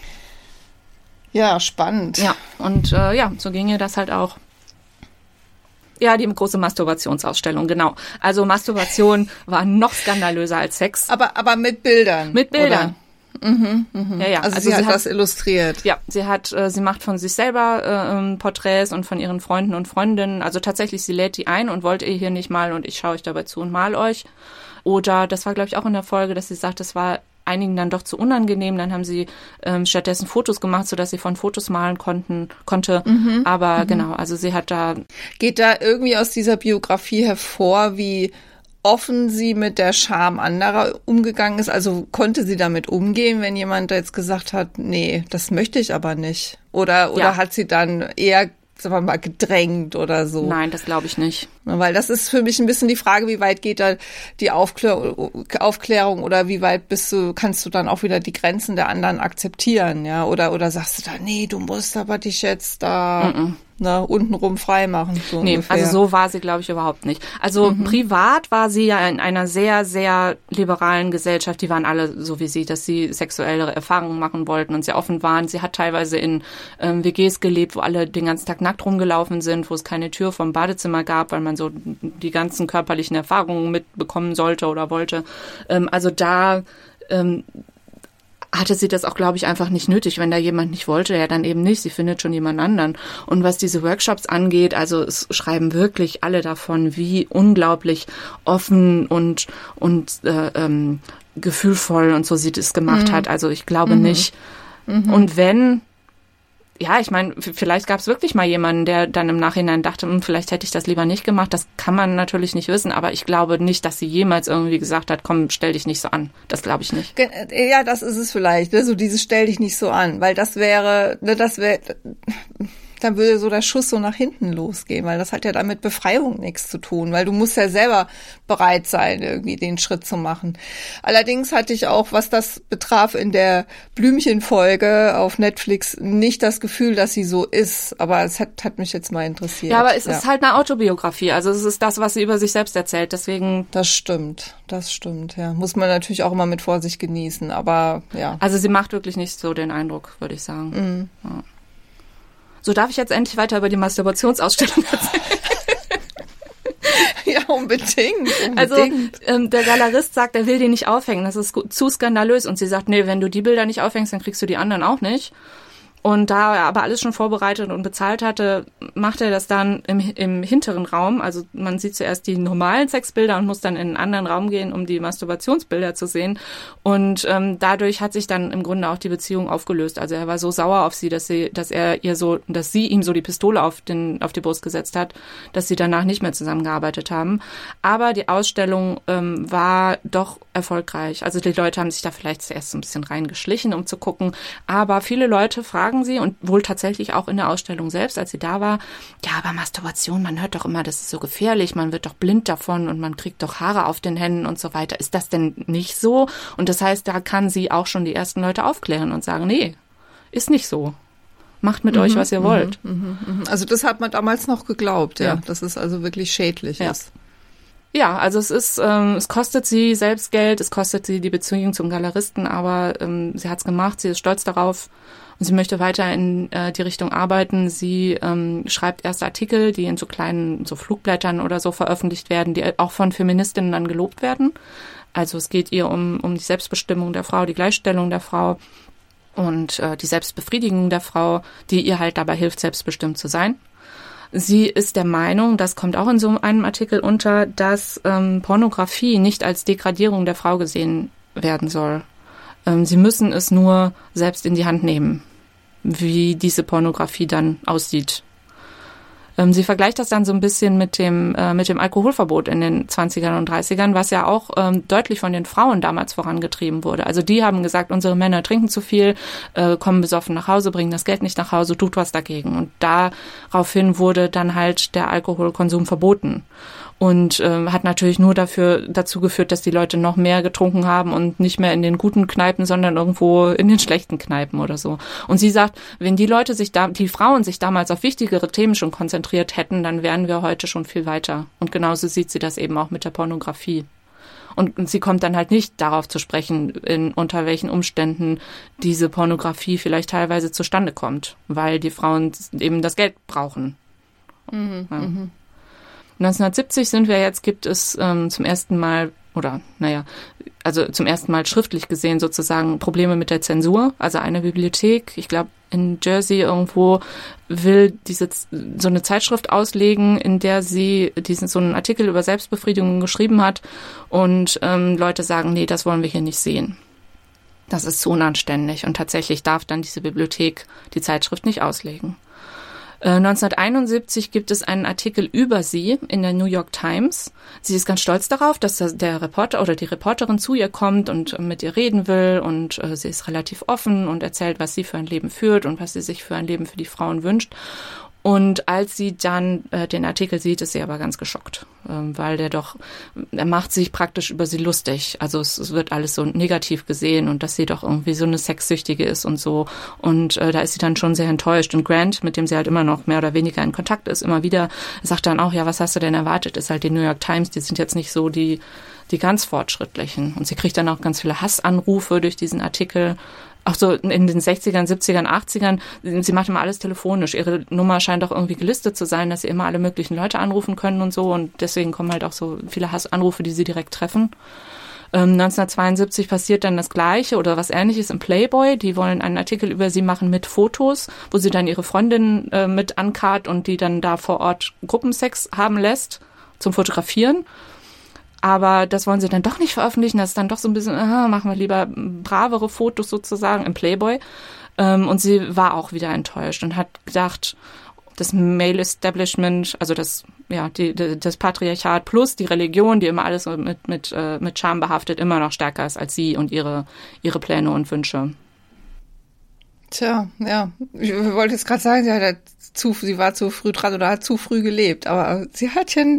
Ja, spannend. Ja, und äh, ja, so ging ihr das halt auch. Ja, die große Masturbationsausstellung, genau. Also Masturbation war noch skandalöser als Sex. Aber aber mit Bildern. Mit Bildern. Mhm, mhm. Ja, ja. Also, Also sie, sie hat hat das illustriert. Ja, sie hat, äh, sie macht von sich selber äh, Porträts und von ihren Freunden und Freundinnen. Also tatsächlich, sie lädt die ein und wollt ihr hier nicht mal und ich schaue euch dabei zu und mal euch. Oder das war, glaube ich, auch in der Folge, dass sie sagt, das war einigen dann doch zu unangenehm. Dann haben sie ähm, stattdessen Fotos gemacht, sodass sie von Fotos malen konnten, konnte. Mhm. Aber mhm. genau, also sie hat da... Geht da irgendwie aus dieser Biografie hervor, wie offen sie mit der Scham anderer umgegangen ist? Also konnte sie damit umgehen, wenn jemand jetzt gesagt hat, nee, das möchte ich aber nicht? Oder, oder ja. hat sie dann eher, sagen wir mal, gedrängt oder so? Nein, das glaube ich nicht. Weil das ist für mich ein bisschen die Frage, wie weit geht da die Aufklärung, Aufklärung oder wie weit bist du, kannst du dann auch wieder die Grenzen der anderen akzeptieren, ja? Oder, oder sagst du da, nee, du musst aber dich jetzt da... Mm-mm. Na, untenrum frei machen. So nee, ungefähr. Also so war sie, glaube ich, überhaupt nicht. Also mhm. privat war sie ja in einer sehr, sehr liberalen Gesellschaft. Die waren alle so wie sie, dass sie sexuelle Erfahrungen machen wollten und sehr offen waren. Sie hat teilweise in ähm, W Gs gelebt, wo alle den ganzen Tag nackt rumgelaufen sind, wo es keine Tür vom Badezimmer gab, weil man so die ganzen körperlichen Erfahrungen mitbekommen sollte oder wollte. Ähm, also da... Ähm, hatte sie das auch, glaube ich, einfach nicht nötig. Wenn da jemand nicht wollte, ja dann eben nicht. Sie findet schon jemand anderen. Und was diese Workshops angeht, also es schreiben wirklich alle davon, wie unglaublich offen und und äh, ähm, gefühlvoll und so sie das gemacht mhm. hat. Also ich glaube mhm. nicht. Mhm. Und wenn, ja, ich meine, vielleicht gab es wirklich mal jemanden, der dann im Nachhinein dachte, hm, vielleicht hätte ich das lieber nicht gemacht. Das kann man natürlich nicht wissen, aber ich glaube nicht, dass sie jemals irgendwie gesagt hat, komm, stell dich nicht so an. Das glaube ich nicht. Ja, das ist es vielleicht, ne? So dieses stell dich nicht so an, weil das wäre, ne, das wäre, dann würde so der Schuss so nach hinten losgehen, weil das hat ja dann mit Befreiung nichts zu tun, weil du musst ja selber bereit sein, irgendwie den Schritt zu machen. Allerdings hatte ich auch, was das betraf, in der Blümchen-Folge auf Netflix nicht das Gefühl, dass sie so ist, aber es hat, hat mich jetzt mal interessiert. Ja, aber es ja. ist halt eine Autobiografie, also es ist das, was sie über sich selbst erzählt, deswegen... Das stimmt, das stimmt, ja. Muss man natürlich auch immer mit Vorsicht genießen, aber ja. Also sie macht wirklich nicht so den Eindruck, würde ich sagen. Mhm. Ja. So, darf ich jetzt endlich weiter über die Masturbationsausstellung erzählen? Ja, unbedingt, unbedingt. Also ähm, der Galerist sagt, er will die nicht aufhängen, das ist zu skandalös. Und sie sagt, nee, wenn du die Bilder nicht aufhängst, dann kriegst du die anderen auch nicht. Und da er aber alles schon vorbereitet und bezahlt hatte, macht er das dann im, im hinteren Raum. Also man sieht zuerst die normalen Sexbilder und muss dann in einen anderen Raum gehen, um die Masturbationsbilder zu sehen. Und ähm, dadurch hat sich dann im Grunde auch die Beziehung aufgelöst. Also er war so sauer auf sie, dass sie, dass er ihr so, dass sie ihm so die Pistole auf den, auf die Brust gesetzt hat, dass sie danach nicht mehr zusammengearbeitet haben. Aber die Ausstellung ähm, war doch erfolgreich. Also die Leute haben sich da vielleicht zuerst so ein bisschen reingeschlichen, um zu gucken. Aber viele Leute fragen sie und wohl tatsächlich auch in der Ausstellung selbst, als sie da war, ja, aber Masturbation, man hört doch immer, das ist so gefährlich, man wird doch blind davon und man kriegt doch Haare auf den Händen und so weiter. Ist das denn nicht so? Und das heißt, da kann sie auch schon die ersten Leute aufklären und sagen, nee, ist nicht so. Macht mit mhm, euch, was ihr wollt. Mhm, mhm. Also das hat man damals noch geglaubt, ja, ja. Dass es also wirklich schädlich ja. ist. Ja, also es ist, ähm, es kostet sie selbst Geld, es kostet sie die Beziehung zum Galeristen, aber ähm, sie hat's gemacht, sie ist stolz darauf und sie möchte weiter in äh, die Richtung arbeiten. Sie ähm, schreibt erste Artikel, die in so kleinen, so Flugblättern oder so veröffentlicht werden, die auch von Feministinnen dann gelobt werden. Also es geht ihr um, um die Selbstbestimmung der Frau, die Gleichstellung der Frau und äh, die Selbstbefriedigung der Frau, die ihr halt dabei hilft, selbstbestimmt zu sein. Sie ist der Meinung, das kommt auch in so einem Artikel unter, dass ähm, Pornografie nicht als Degradierung der Frau gesehen werden soll. Ähm, sie müssen es nur selbst in die Hand nehmen, wie diese Pornografie dann aussieht. Ähm, sie vergleicht das dann so ein bisschen mit dem äh, mit dem Alkoholverbot in den zwanzigern und dreißigern, was ja auch ähm, deutlich von den Frauen damals vorangetrieben wurde. Also die haben gesagt, unsere Männer trinken zu viel, äh, kommen besoffen nach Hause, bringen das Geld nicht nach Hause, tut was dagegen. Und daraufhin wurde dann halt der Alkoholkonsum verboten. Und äh, hat natürlich nur dafür dazu geführt, dass die Leute noch mehr getrunken haben und nicht mehr in den guten Kneipen, sondern irgendwo in den schlechten Kneipen oder so. Und sie sagt, wenn die Leute sich da, die Frauen sich damals auf wichtigere Themen schon konzentriert hätten, dann wären wir heute schon viel weiter. Und genauso sieht sie das eben auch mit der Pornografie. Und, und sie kommt dann halt nicht darauf zu sprechen, in unter welchen Umständen diese Pornografie vielleicht teilweise zustande kommt, weil die Frauen eben das Geld brauchen. Mhm, ja. mhm. neunzehnhundertsiebzig sind wir jetzt, gibt es ähm, zum ersten Mal, oder naja, also zum ersten Mal schriftlich gesehen sozusagen Probleme mit der Zensur. Also eine Bibliothek, ich glaube in Jersey irgendwo, will diese so eine Zeitschrift auslegen, in der sie diesen so einen Artikel über Selbstbefriedigung geschrieben hat und ähm, Leute sagen, nee, das wollen wir hier nicht sehen. Das ist zu unanständig und tatsächlich darf dann diese Bibliothek die Zeitschrift nicht auslegen. neunzehnhunderteinundsiebzig gibt es einen Artikel über sie in der New York Times. Sie ist ganz stolz darauf, dass der Reporter oder die Reporterin zu ihr kommt und mit ihr reden will und äh, sie ist relativ offen und erzählt, was sie für ein Leben führt und was sie sich für ein Leben für die Frauen wünscht. Und als sie dann äh, den Artikel sieht, ist sie aber ganz geschockt, ähm, weil der doch, er macht sich praktisch über sie lustig. Also es, es wird alles so negativ gesehen und dass sie doch irgendwie so eine Sexsüchtige ist und so. Und äh, da ist sie dann schon sehr enttäuscht. Und Grant, mit dem sie halt immer noch mehr oder weniger in Kontakt ist, immer wieder, sagt dann auch, ja, was hast du denn erwartet? Ist halt die New York Times, die sind jetzt nicht so die, die ganz Fortschrittlichen. Und sie kriegt dann auch ganz viele Hassanrufe durch diesen Artikel. Auch so in den sechzigern, siebzigern, achtzigern, sie macht immer alles telefonisch. Ihre Nummer scheint auch irgendwie gelistet zu sein, dass sie immer alle möglichen Leute anrufen können und so. Und deswegen kommen halt auch so viele Hassanrufe, die sie direkt treffen. Ähm, neunzehnhundertzweiundsiebzig passiert dann das Gleiche oder was Ähnliches im Playboy. Die wollen einen Artikel über sie machen mit Fotos, wo sie dann ihre Freundin äh, mit ankarrt und die dann da vor Ort Gruppensex haben lässt zum Fotografieren. Aber das wollen sie dann doch nicht veröffentlichen. Das ist dann doch so ein bisschen, aha, machen wir lieber bravere Fotos sozusagen im Playboy. Ähm, und sie war auch wieder enttäuscht und hat gedacht, das Male Establishment, also das, ja, die, die, das Patriarchat plus die Religion, die immer alles mit, mit, äh, mit Scham behaftet, immer noch stärker ist als sie und ihre, ihre Pläne und Wünsche. Tja, ja. Ich wollte jetzt gerade sagen, sie, hat zu, sie war zu früh dran oder hat zu früh gelebt, aber sie hat ja,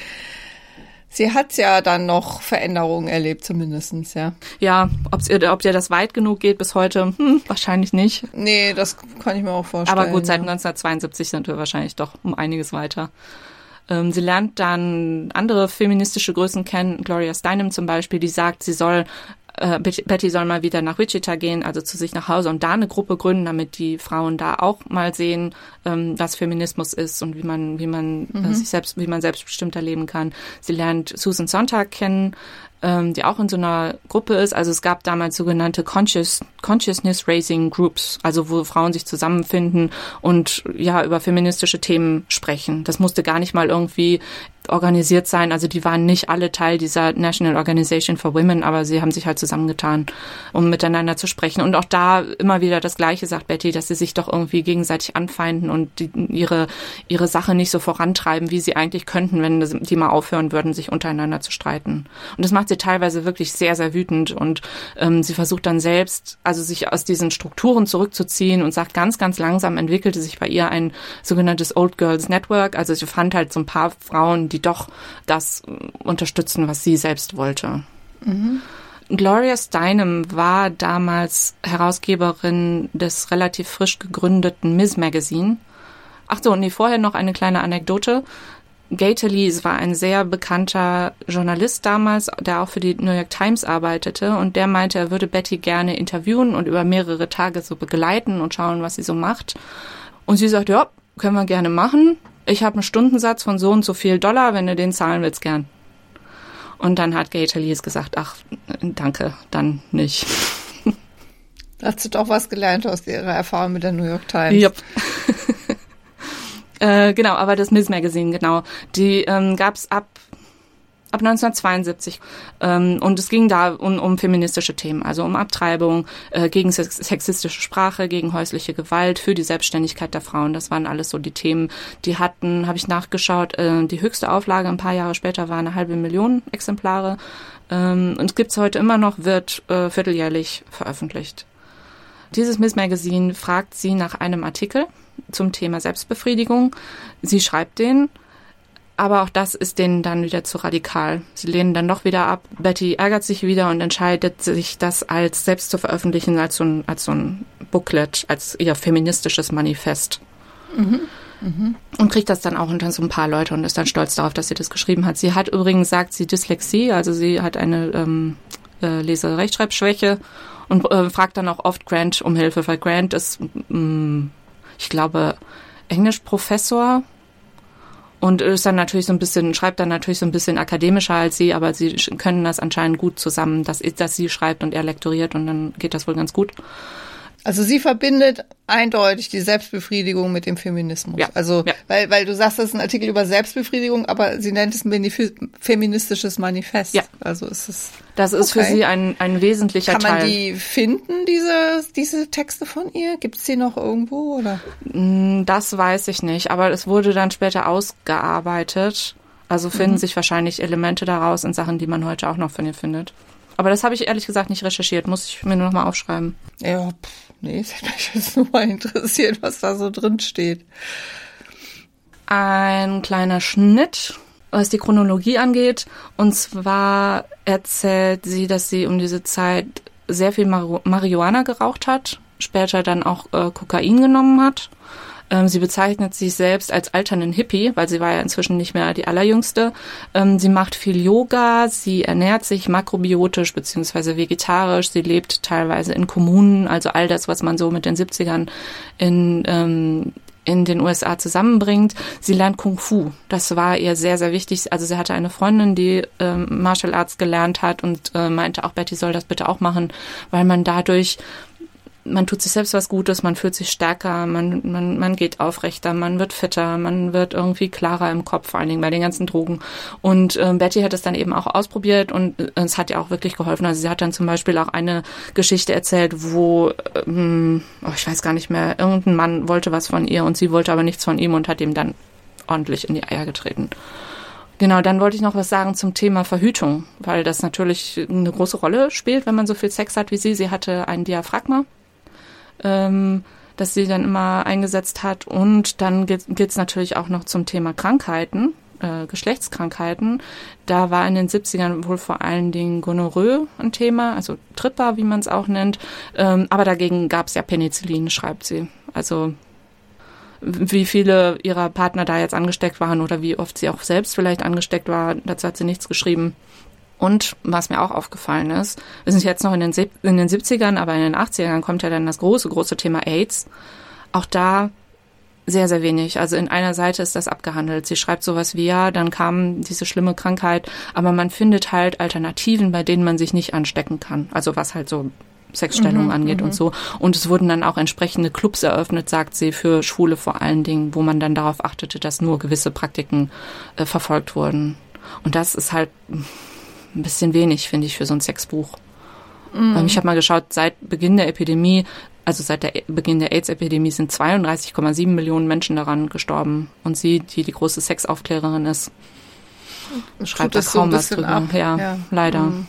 sie hat ja dann noch Veränderungen erlebt, zumindestens, ja. Ja, ob's ihr, ob dir das weit genug geht bis heute, hm, wahrscheinlich nicht. Nee, das kann ich mir auch vorstellen. Aber gut, seit ja. neunzehnhundertzweiundsiebzig sind wir wahrscheinlich doch um einiges weiter. Ähm, sie lernt dann andere feministische Größen kennen, Gloria Steinem zum Beispiel, die sagt, sie soll äh, Betty soll mal wieder nach Wichita gehen, also zu sich nach Hause und da eine Gruppe gründen, damit die Frauen da auch mal sehen, ähm, was Feminismus ist und wie man, wie man mhm. äh, sich selbst, wie man selbstbestimmter leben kann. Sie lernt Susan Sontag kennen, ähm, die auch in so einer Gruppe ist. Also es gab damals sogenannte Conscious, Consciousness Raising Groups, also wo Frauen sich zusammenfinden und ja über feministische Themen sprechen. Das musste gar nicht mal irgendwie organisiert sein. Also die waren nicht alle Teil dieser National Organization for Women, aber sie haben sich halt zusammengetan, um miteinander zu sprechen. Und auch da immer wieder das Gleiche, sagt Betty, dass sie sich doch irgendwie gegenseitig anfeinden und die, ihre ihre Sache nicht so vorantreiben, wie sie eigentlich könnten, wenn die mal aufhören würden, sich untereinander zu streiten. Und das macht sie teilweise wirklich sehr, sehr wütend. Und ähm, sie versucht dann selbst, also sich aus diesen Strukturen zurückzuziehen und sagt, ganz, ganz langsam entwickelte sich bei ihr ein sogenanntes Old Girls Network. Also sie fand halt so ein paar Frauen, die doch das unterstützen, was sie selbst wollte. Mhm. Gloria Steinem war damals Herausgeberin des relativ frisch gegründeten Ms Magazine. Ach so, und nee, vorher noch eine kleine Anekdote. Gator Lees war ein sehr bekannter Journalist damals, der auch für die New York Times arbeitete und der meinte, er würde Betty gerne interviewen und über mehrere Tage so begleiten und schauen, was sie so macht. Und sie sagt, ja, können wir gerne machen. Ich habe einen Stundensatz von so und so viel Dollar, wenn du den zahlen willst, gern. Und dann hat Gator Lees gesagt, ach, danke, dann nicht. Da hast du doch was gelernt aus ihrer Erfahrung mit der New York Times. Yep. äh, genau, aber das Ms Magazine, genau, die ähm, gab's ab ab neunzehnhundertzweiundsiebzig. Ähm, und es ging da um, um feministische Themen, also um Abtreibung, äh, gegen sexistische Sprache, gegen häusliche Gewalt, für die Selbstständigkeit der Frauen. Das waren alles so die Themen, die hatten, habe ich nachgeschaut, äh, die höchste Auflage ein paar Jahre später war eine halbe Million Exemplare. Ähm, und es gibt's heute immer noch, wird äh, vierteljährlich veröffentlicht. Dieses Ms Magazine fragt sie nach einem Artikel zum Thema Selbstbefriedigung. Sie schreibt den, aber auch das ist denen dann wieder zu radikal. Sie lehnen dann doch wieder ab. Betty ärgert sich wieder und entscheidet sich, das als selbst zu veröffentlichen, als so ein, als so ein Booklet, als ihr feministisches Manifest. Mhm. Mhm. Und kriegt das dann auch unter so ein paar Leute und ist dann stolz darauf, dass sie das geschrieben hat. Sie hat übrigens, sagt sie, Dyslexie, also sie hat eine ähm, äh, Lese-Rechtschreibschwäche und äh, fragt dann auch oft Grant um Hilfe, weil Grant ist, mh, ich glaube, Englischprofessor. Und ist dann natürlich so ein bisschen, schreibt dann natürlich so ein bisschen akademischer als sie, aber sie können das anscheinend gut zusammen, dass, dass sie schreibt und er lektoriert und dann geht das wohl ganz gut. Also sie verbindet eindeutig die Selbstbefriedigung mit dem Feminismus. Ja, also, ja. weil, weil du sagst, das ist ein Artikel über Selbstbefriedigung, aber sie nennt es ein feministisches Manifest. Ja. Also ist es. Das ist okay. Für sie ein, ein wesentlicher Kann Teil. Kann man die finden, diese, diese Texte von ihr? Gibt es die noch irgendwo, oder? Das weiß ich nicht, aber es wurde dann später ausgearbeitet. Also finden mhm. sich wahrscheinlich Elemente daraus in Sachen, die man heute auch noch von ihr findet. Aber das habe ich ehrlich gesagt nicht recherchiert, muss ich mir nur noch mal aufschreiben. Ja, pff, nee, es hätte mich jetzt nur mal interessiert, was da so drin steht. Ein kleiner Schnitt, was die Chronologie angeht. Und zwar erzählt sie, dass sie um diese Zeit sehr viel Mar- Marihuana geraucht hat, später dann auch äh, Kokain genommen hat. Ähm, sie bezeichnet sich selbst als alternden Hippie, weil sie war ja inzwischen nicht mehr die allerjüngste. Ähm, sie macht viel Yoga, sie ernährt sich makrobiotisch bzw. vegetarisch, sie lebt teilweise in Kommunen, also all das, was man so mit den siebzigern in ähm, in den U S A zusammenbringt. Sie lernt Kung Fu. Das war ihr sehr, sehr wichtig. Also sie hatte eine Freundin, die ähm, Martial Arts gelernt hat und äh, meinte auch, Betty soll das bitte auch machen, weil man dadurch man tut sich selbst was Gutes, man fühlt sich stärker, man, man, man geht aufrechter, man wird fitter, man wird irgendwie klarer im Kopf, vor allen Dingen bei den ganzen Drogen. Und ähm, Betty hat es dann eben auch ausprobiert und äh, es hat ihr auch wirklich geholfen. Also sie hat dann zum Beispiel auch eine Geschichte erzählt, wo, ähm, oh, ich weiß gar nicht mehr, irgendein Mann wollte was von ihr und sie wollte aber nichts von ihm und hat ihm dann ordentlich in die Eier getreten. Genau, dann wollte ich noch was sagen zum Thema Verhütung, weil das natürlich eine große Rolle spielt, wenn man so viel Sex hat wie sie. Sie hatte ein Diaphragma, ähm, das sie dann immer eingesetzt hat. Und dann geht es natürlich auch noch zum Thema Krankheiten, äh, Geschlechtskrankheiten. Da war in den siebzigern wohl vor allen Dingen Gonorrhoe ein Thema, also Tripper, wie man es auch nennt. Ähm, aber dagegen gab es ja Penicillin, schreibt sie. Also wie viele ihrer Partner da jetzt angesteckt waren oder wie oft sie auch selbst vielleicht angesteckt war, dazu hat sie nichts geschrieben. Und was mir auch aufgefallen ist, wir sind jetzt noch in den, in den siebzigern, aber in den achtzigern kommt ja dann das große, große Thema AIDS. Auch da sehr, sehr wenig. Also in einer Seite ist das abgehandelt. Sie schreibt sowas wie, ja, dann kam diese schlimme Krankheit, aber man findet halt Alternativen, bei denen man sich nicht anstecken kann. Also was halt so Sexstellung mhm, angeht mhm. und so. Und es wurden dann auch entsprechende Clubs eröffnet, sagt sie, für Schwule vor allen Dingen, wo man dann darauf achtete, dass nur gewisse Praktiken äh, verfolgt wurden. Und das ist halt ein bisschen wenig, finde ich, für so ein Sexbuch. Mhm. Ähm, ich habe mal geschaut, seit Beginn der Epidemie, also seit der Beginn der AIDS-Epidemie sind zweiunddreißig Komma sieben Millionen Menschen daran gestorben. Und sie, die die große Sexaufklärerin ist, schreibt da kaum so was drüber. Ab. Ja, ja, leider. Mhm.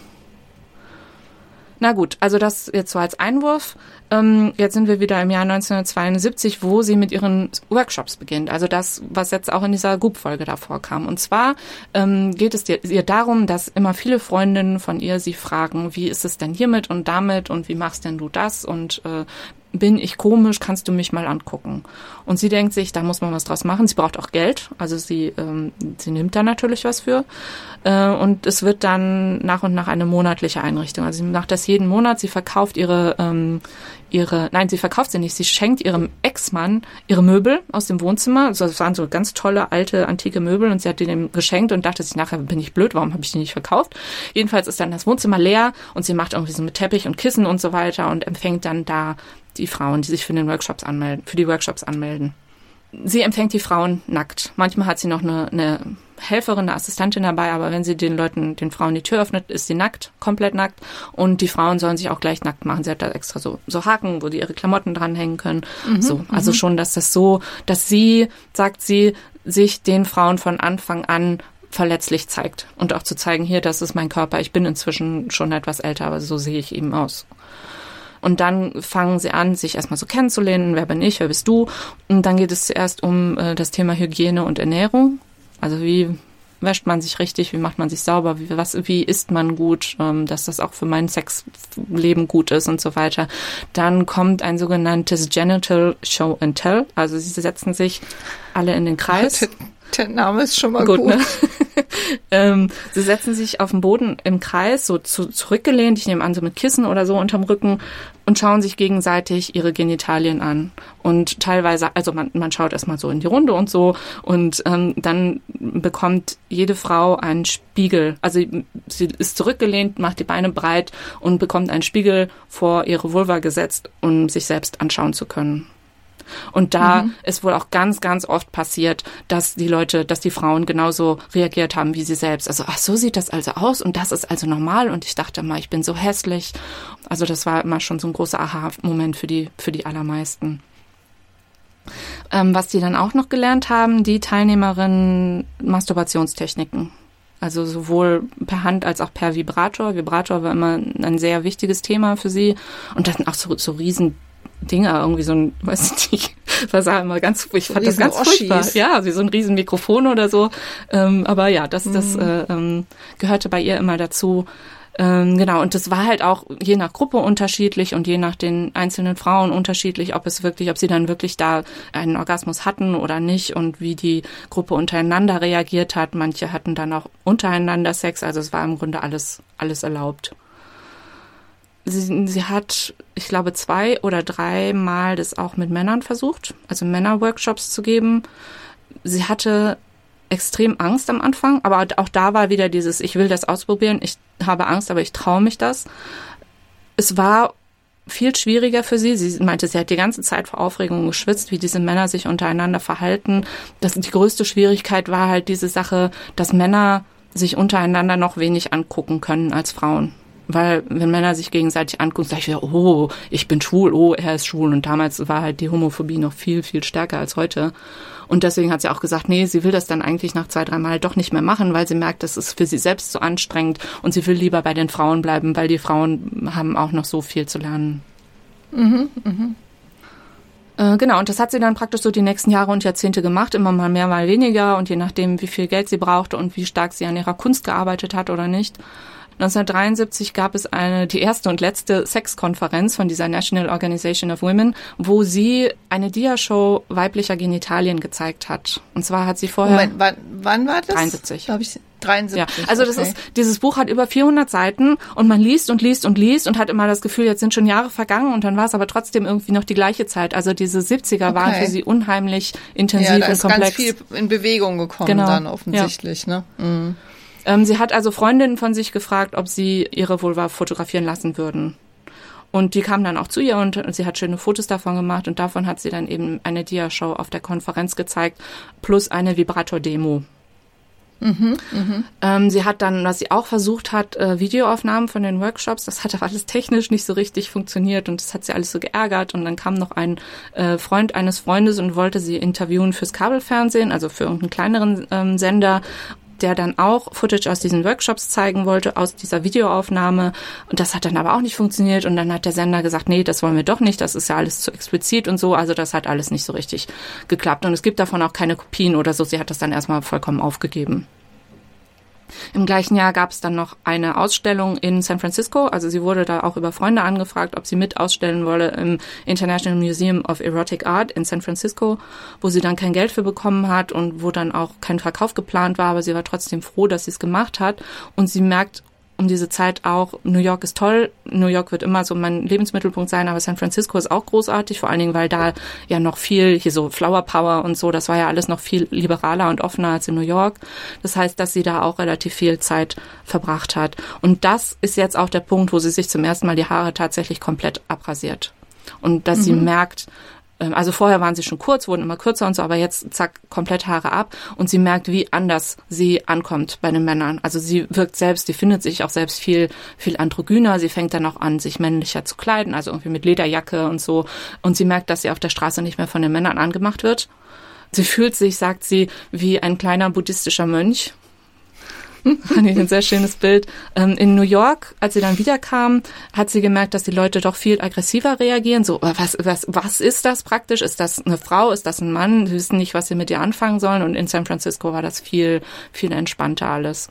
Na gut, also das jetzt so als Einwurf. Ähm, jetzt sind wir wieder im Jahr neunzehnhundertzweiundsiebzig, wo sie mit ihren Workshops beginnt. Also das, was jetzt auch in dieser Goop-Folge davor kam. Und zwar ähm, geht es ihr, ihr darum, dass immer viele Freundinnen von ihr sie fragen, wie ist es denn hiermit und damit und wie machst denn du das und äh, bin ich komisch, kannst du mich mal angucken? Und sie denkt sich, da muss man was draus machen. Sie braucht auch Geld, also sie ähm, sie nimmt da natürlich was für. Äh, und es wird dann nach und nach eine monatliche Einrichtung. Also sie macht das jeden Monat. Sie verkauft ihre ähm, ihre, nein, sie verkauft sie nicht. Sie schenkt ihrem Ex-Mann ihre Möbel aus dem Wohnzimmer. Also das waren so ganz tolle, alte, antike Möbel und sie hat die dem geschenkt und dachte sich nachher, bin ich blöd, warum habe ich die nicht verkauft? Jedenfalls ist dann das Wohnzimmer leer und sie macht irgendwie so mit Teppich und Kissen und so weiter und empfängt dann da die Frauen, die sich für den Workshops anmelden, für die Workshops anmelden. Sie empfängt die Frauen nackt. Manchmal hat sie noch eine, eine Helferin, eine Assistentin dabei, aber wenn sie den Leuten, den Frauen die Tür öffnet, ist sie nackt, komplett nackt. Und die Frauen sollen sich auch gleich nackt machen. Sie hat da extra so, so Haken, wo die ihre Klamotten dranhängen können. Mhm, so, also mhm. schon, dass das so, dass sie, sagt sie, sich den Frauen von Anfang an verletzlich zeigt. Und auch zu zeigen, hier, das ist mein Körper. Ich bin inzwischen schon etwas älter, aber so sehe ich eben aus. Und dann fangen sie an, sich erstmal so kennenzulernen. Wer bin ich, wer bist du? Und dann geht es zuerst um äh, das Thema Hygiene und Ernährung. Also wie wäscht man sich richtig, wie macht man sich sauber, wie, was, wie isst man gut, ähm, dass das auch für mein Sexleben gut ist und so weiter. Dann kommt ein sogenanntes Genital Show and Tell. Also sie setzen sich alle in den Kreis. Der Name ist schon mal gut. gut. Ne? ähm, sie setzen sich auf dem Boden im Kreis, so zu, zurückgelehnt, ich nehme an, so mit Kissen oder so unterm Rücken und schauen sich gegenseitig ihre Genitalien an. Und teilweise, also man, man schaut erstmal so in die Runde und so und ähm, dann bekommt jede Frau einen Spiegel. Also sie ist zurückgelehnt, macht die Beine breit und bekommt einen Spiegel vor ihre Vulva gesetzt, um sich selbst anschauen zu können. Und da mhm. ist wohl auch ganz, ganz oft passiert, dass die Leute, dass die Frauen genauso reagiert haben wie sie selbst. Also, ach, so sieht das also aus und das ist also normal und ich dachte mal, ich bin so hässlich. Also das war immer schon so ein großer Aha-Moment für die, für die allermeisten. Ähm, was die dann auch noch gelernt haben, die Teilnehmerinnen, Masturbationstechniken. Also sowohl per Hand als auch per Vibrator. Vibrator war immer ein sehr wichtiges Thema für sie. Und dann auch so, so riesen Dinge, irgendwie so ein, weiß ich nicht, das war immer ganz, ich fand das ganz furchtbar. Ja, wie so ein riesen Mikrofon oder so. Ähm, aber ja, das, das mhm. äh, ähm, gehörte bei ihr immer dazu. Ähm, genau, und das war halt auch je nach Gruppe unterschiedlich und je nach den einzelnen Frauen unterschiedlich, ob es wirklich, ob sie dann wirklich da einen Orgasmus hatten oder nicht und wie die Gruppe untereinander reagiert hat. Manche hatten dann auch untereinander Sex, also es war im Grunde alles, alles erlaubt. Sie, sie hat, ich glaube, zwei oder dreimal das auch mit Männern versucht, also Männer-Workshops zu geben. Sie hatte extrem Angst am Anfang, aber auch da war wieder dieses, ich will das ausprobieren, ich habe Angst, aber ich traue mich das. Es war viel schwieriger für sie. Sie meinte, sie hat die ganze Zeit vor Aufregung geschwitzt, wie diese Männer sich untereinander verhalten. Das, die größte Schwierigkeit war halt diese Sache, dass Männer sich untereinander noch wenig angucken können als Frauen. Weil wenn Männer sich gegenseitig angucken, sage ich wieder, oh, ich bin schwul, oh, er ist schwul. Und damals war halt die Homophobie noch viel, viel stärker als heute. Und deswegen hat sie auch gesagt, nee, sie will das dann eigentlich nach zwei, drei Mal doch nicht mehr machen, weil sie merkt, das ist für sie selbst so anstrengend und sie will lieber bei den Frauen bleiben, weil die Frauen haben auch noch so viel zu lernen. Mhm, mhm. Äh, genau, und das hat sie dann praktisch so die nächsten Jahre und Jahrzehnte gemacht, immer mal mehr, mal weniger und je nachdem, wie viel Geld sie brauchte und wie stark sie an ihrer Kunst gearbeitet hat oder nicht. neunzehnhundertdreiundsiebzig gab es eine, die erste und letzte Sexkonferenz von dieser National Organization of Women, wo sie eine Dia-Show weiblicher Genitalien gezeigt hat. Und zwar hat sie vorher... Moment, wann, wann war das? dreiundsiebzig. Da hab ich, dreiundsiebzig, ja, also das okay. ist, dieses Buch hat über vierhundert Seiten und man liest und liest und liest und hat immer das Gefühl, jetzt sind schon Jahre vergangen und dann war es aber trotzdem irgendwie noch die gleiche Zeit. Also diese siebziger okay. waren für sie unheimlich intensiv ja, da und ist komplex. Ganz viel in Bewegung gekommen genau. dann offensichtlich, ja. ne? Mhm. Ähm, sie hat also Freundinnen von sich gefragt, ob sie ihre Vulva fotografieren lassen würden. Und die kamen dann auch zu ihr und sie hat schöne Fotos davon gemacht und davon hat sie dann eben eine Dia-Show auf der Konferenz gezeigt, plus eine Vibrator-Demo. Mhm, mh. ähm, sie hat dann, was sie auch versucht hat, äh, Videoaufnahmen von den Workshops, das hat aber alles technisch nicht so richtig funktioniert und das hat sie alles so geärgert und dann kam noch ein äh, Freund eines Freundes und wollte sie interviewen fürs Kabelfernsehen, also für irgendeinen kleineren ähm, Sender, der dann auch Footage aus diesen Workshops zeigen wollte, aus dieser Videoaufnahme. Und das hat dann aber auch nicht funktioniert. Und dann hat der Sender gesagt, nee, das wollen wir doch nicht, das ist ja alles zu explizit und so. Also das hat alles nicht so richtig geklappt. Und es gibt davon auch keine Kopien oder so. Sie hat das dann erstmal vollkommen aufgegeben. Im gleichen Jahr gab es dann noch eine Ausstellung in San Francisco. Also sie wurde da auch über Freunde angefragt, ob sie mit ausstellen wolle im International Museum of Erotic Art in San Francisco, wo sie dann kein Geld für bekommen hat und wo dann auch kein Verkauf geplant war. Aber sie war trotzdem froh, dass sie es gemacht hat. Und sie merkt um diese Zeit auch, New York ist toll. New York wird immer so mein Lebensmittelpunkt sein, aber San Francisco ist auch großartig, vor allen Dingen, weil da ja noch viel, hier so Flower Power und so, das war ja alles noch viel liberaler und offener als in New York. Das heißt, dass sie da auch relativ viel Zeit verbracht hat. Und das ist jetzt auch der Punkt, wo sie sich zum ersten Mal die Haare tatsächlich komplett abrasiert. Und dass mhm. sie merkt, also vorher waren sie schon kurz, wurden immer kürzer und so, aber jetzt zack, komplett Haare ab und sie merkt, wie anders sie ankommt bei den Männern. Also sie wirkt selbst, sie findet sich auch selbst viel, viel androgyner. Sie fängt dann auch an, sich männlicher zu kleiden, also irgendwie mit Lederjacke und so. Und sie merkt, dass sie auf der Straße nicht mehr von den Männern angemacht wird. Sie fühlt sich, sagt sie, wie ein kleiner buddhistischer Mönch. Fand ich ein sehr schönes Bild. In New York, als sie dann wiederkam, hat sie gemerkt, dass die Leute doch viel aggressiver reagieren. So, was, was, was ist das praktisch? Ist das eine Frau? Ist das ein Mann? Sie wissen nicht, was sie mit ihr anfangen sollen. Und in San Francisco war das viel, viel entspannter alles.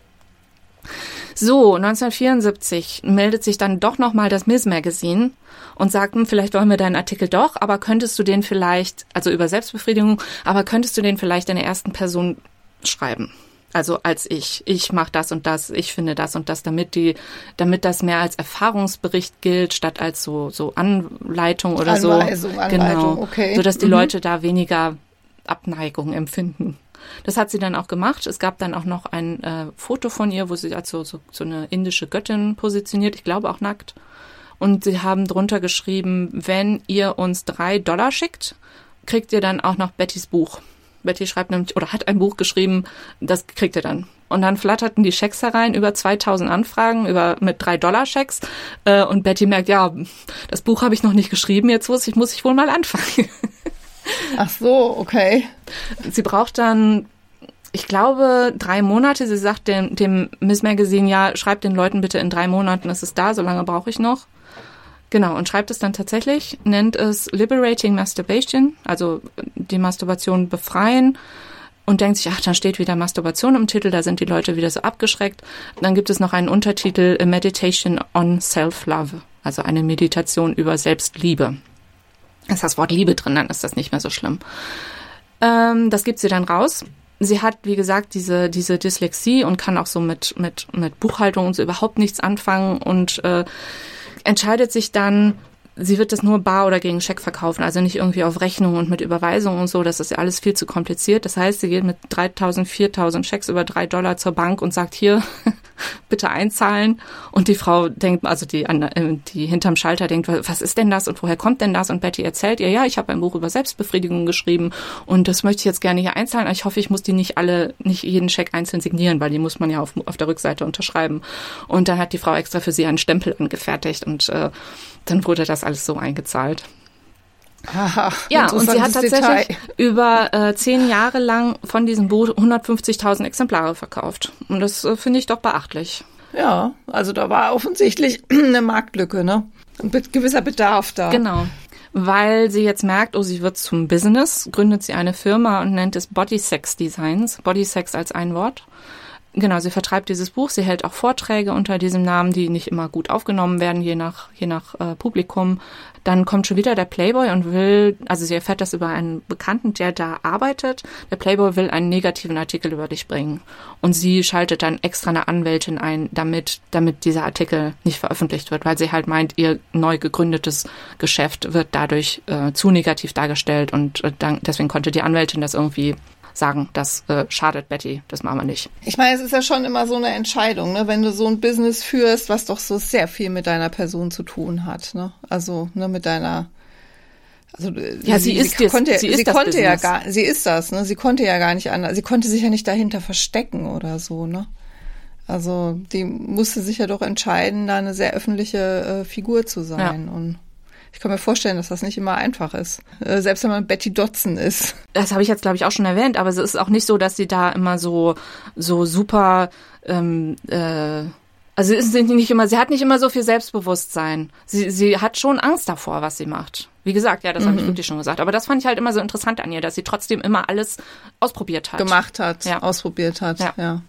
So, neunzehnhundertvierundsiebzig meldet sich dann doch nochmal das Ms Magazine und sagt, hm, vielleicht wollen wir deinen Artikel doch, aber könntest du den vielleicht, also über Selbstbefriedigung, aber könntest du den vielleicht in der ersten Person schreiben? Also als ich, ich mache das und das, ich finde das und das, damit die, damit das mehr als Erfahrungsbericht gilt, statt als so so Anleitung oder Anweisung, so. Anleitung, genau, okay. sodass die mhm. Leute da weniger Abneigung empfinden. Das hat sie dann auch gemacht. Es gab dann auch noch ein äh, Foto von ihr, wo sie als so, so, so eine indische Göttin positioniert, ich glaube auch nackt. Und sie haben drunter geschrieben, wenn ihr uns drei Dollar schickt, kriegt ihr dann auch noch Bettys Buch. Betty schreibt nämlich, oder hat ein Buch geschrieben, das kriegt ihr dann. Und dann flatterten die Schecks herein, über zweitausend Anfragen, über mit drei Dollar Schecks. Äh, und Betty merkt, ja, das Buch habe ich noch nicht geschrieben, jetzt muss ich, muss ich wohl mal anfangen. Ach so, okay. Sie braucht dann, ich glaube, drei Monate. Sie sagt dem, dem Ms Magazine, ja, schreibt den Leuten bitte in drei Monaten, ist es da, so lange brauche ich noch. Genau, und schreibt es dann tatsächlich, nennt es Liberating Masturbation, also die Masturbation befreien und denkt sich, ach, dann steht wieder Masturbation im Titel, da sind die Leute wieder so abgeschreckt. Dann gibt es noch einen Untertitel, A Meditation on Self-Love, also eine Meditation über Selbstliebe. Ist das Wort Liebe drin, dann ist das nicht mehr so schlimm. Ähm, das gibt sie dann raus. Sie hat, wie gesagt, diese diese Dyslexie und kann auch so mit mit mit Buchhaltung und so überhaupt nichts anfangen und äh, entscheidet sich dann, sie wird das nur bar oder gegen Scheck verkaufen, also nicht irgendwie auf Rechnung und mit Überweisung und so, das ist ja alles viel zu kompliziert. Das heißt, sie geht mit dreitausend, viertausend Schecks über drei Dollar zur Bank und sagt, hier, bitte einzahlen. Und die Frau denkt, also die, die hinterm Schalter denkt, was ist denn das und woher kommt denn das? Und Betty erzählt ihr, ja, ich habe ein Buch über Selbstbefriedigung geschrieben und das möchte ich jetzt gerne hier einzahlen, aber ich hoffe, ich muss die nicht alle, nicht jeden Scheck einzeln signieren, weil die muss man ja auf, auf der Rückseite unterschreiben. Und dann hat die Frau extra für sie einen Stempel angefertigt und äh, dann wurde das alles so eingezahlt. Aha, ja, und sie hat tatsächlich Detail. über äh, zehn Jahre lang von diesem Buch hundertfünfzigtausend Exemplare verkauft. Und das äh, finde ich doch beachtlich. Ja, also da war offensichtlich eine Marktlücke, ne? Ein gewisser Bedarf da. Genau. Weil sie jetzt merkt, oh, sie wird zum Business, gründet sie eine Firma und nennt es Body Sex Designs. Body Sex als ein Wort. Genau, sie vertreibt dieses Buch, sie hält auch Vorträge unter diesem Namen, die nicht immer gut aufgenommen werden, je nach je nach äh, Publikum. Dann kommt schon wieder der Playboy und will, also sie erfährt das über einen Bekannten, der da arbeitet. Der Playboy will einen negativen Artikel über dich bringen. Und sie schaltet dann extra eine Anwältin ein, damit damit dieser Artikel nicht veröffentlicht wird, weil sie halt meint, ihr neu gegründetes Geschäft wird dadurch äh, zu negativ dargestellt und äh, dann, deswegen konnte die Anwältin das irgendwie sagen, das äh, schadet Betty, das machen wir nicht. Ich meine, es ist ja schon immer so eine Entscheidung, ne, wenn du so ein Business führst, was doch so sehr viel mit deiner Person zu tun hat, ne? Also, ne, mit deiner also ja, sie, sie ist sie das, konnte, sie, ist sie das konnte ja Business. gar sie ist das, ne? Sie konnte ja gar nicht anders. Sie konnte sich ja nicht dahinter verstecken oder so, ne? Also, die musste sich ja doch entscheiden, da eine sehr öffentliche äh, Figur zu sein ja. Und ich kann mir vorstellen, dass das nicht immer einfach ist. Äh, selbst wenn man Betty Dodson ist. Das habe ich jetzt, glaube ich, auch schon erwähnt, aber es ist auch nicht so, dass sie da immer so so super, ähm, äh, also es sind nicht immer, sie hat nicht immer so viel Selbstbewusstsein. Sie, sie hat schon Angst davor, was sie macht. Wie gesagt, ja, das mhm. habe ich wirklich schon gesagt. Aber das fand ich halt immer so interessant an ihr, dass sie trotzdem immer alles ausprobiert hat. Gemacht hat, ja. ausprobiert hat, ja. Ja.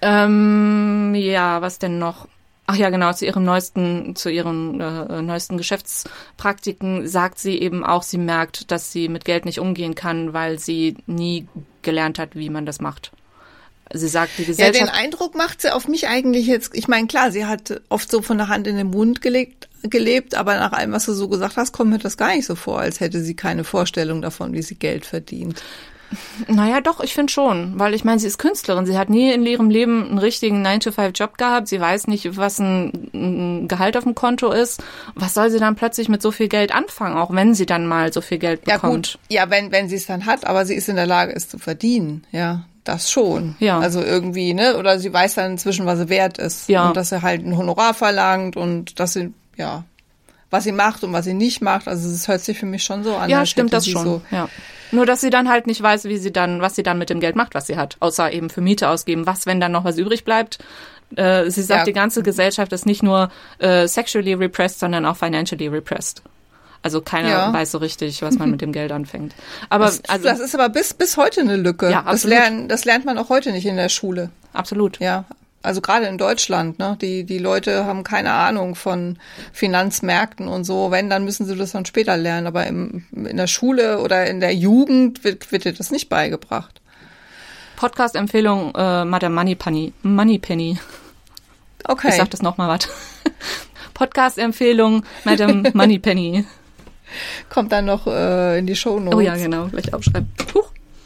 Ähm, ja, was denn noch? Ach ja, genau, zu ihrem neuesten, zu ihren äh, neuesten Geschäftspraktiken sagt sie eben auch, sie merkt, dass sie mit Geld nicht umgehen kann, weil sie nie gelernt hat, wie man das macht. Sie sagt, die Gesellschaft... Ja, den Eindruck macht sie auf mich eigentlich jetzt, ich meine, klar, sie hat oft so von der Hand in den Mund gelegt, gelebt, aber nach allem, was du so gesagt hast, kommt mir das gar nicht so vor, als hätte sie keine Vorstellung davon, wie sie Geld verdient. Naja, doch, ich finde schon, weil ich meine, sie ist Künstlerin. Sie hat nie in ihrem Leben einen richtigen nine to five Job gehabt. Sie weiß nicht, was ein, ein Gehalt auf dem Konto ist. Was soll sie dann plötzlich mit so viel Geld anfangen, auch wenn sie dann mal so viel Geld bekommt? Ja gut, ja, wenn, wenn sie es dann hat, aber sie ist in der Lage, es zu verdienen, ja. Das schon. Ja. Also irgendwie, ne? Oder sie weiß dann inzwischen, was sie wert ist. Ja. Und dass sie halt ein Honorar verlangt und dass sie, ja, was sie macht und was sie nicht macht. Also es hört sich für mich schon so an. Ja, stimmt das sie schon. So ja. Nur, dass sie dann halt nicht weiß, wie sie dann, was sie dann mit dem Geld macht, was sie hat. Außer eben für Miete ausgeben. Was, wenn dann noch was übrig bleibt? Äh, sie sagt, ja. Die ganze Gesellschaft ist nicht nur äh, sexually repressed, sondern auch financially repressed. Also keiner ja. weiß so richtig, was man mit dem Geld anfängt. Aber das, also das ist aber bis bis heute eine Lücke. Ja, das lernen das lernt man auch heute nicht in der Schule. Absolut. Ja, also gerade in Deutschland, ne, die die Leute haben keine Ahnung von Finanzmärkten und so. Wenn, dann müssen sie das dann später lernen. Aber im, in der Schule oder in der Jugend wird wird dir das nicht beigebracht. Podcast-Empfehlung, äh, Madame Moneypenny. Moneypenny. Okay. Ich sag das nochmal, warte. Podcast-Empfehlung, Madame Moneypenny. Kommt dann noch äh, in die Shownotes. Oh ja, genau, gleich aufschreiben. Huch.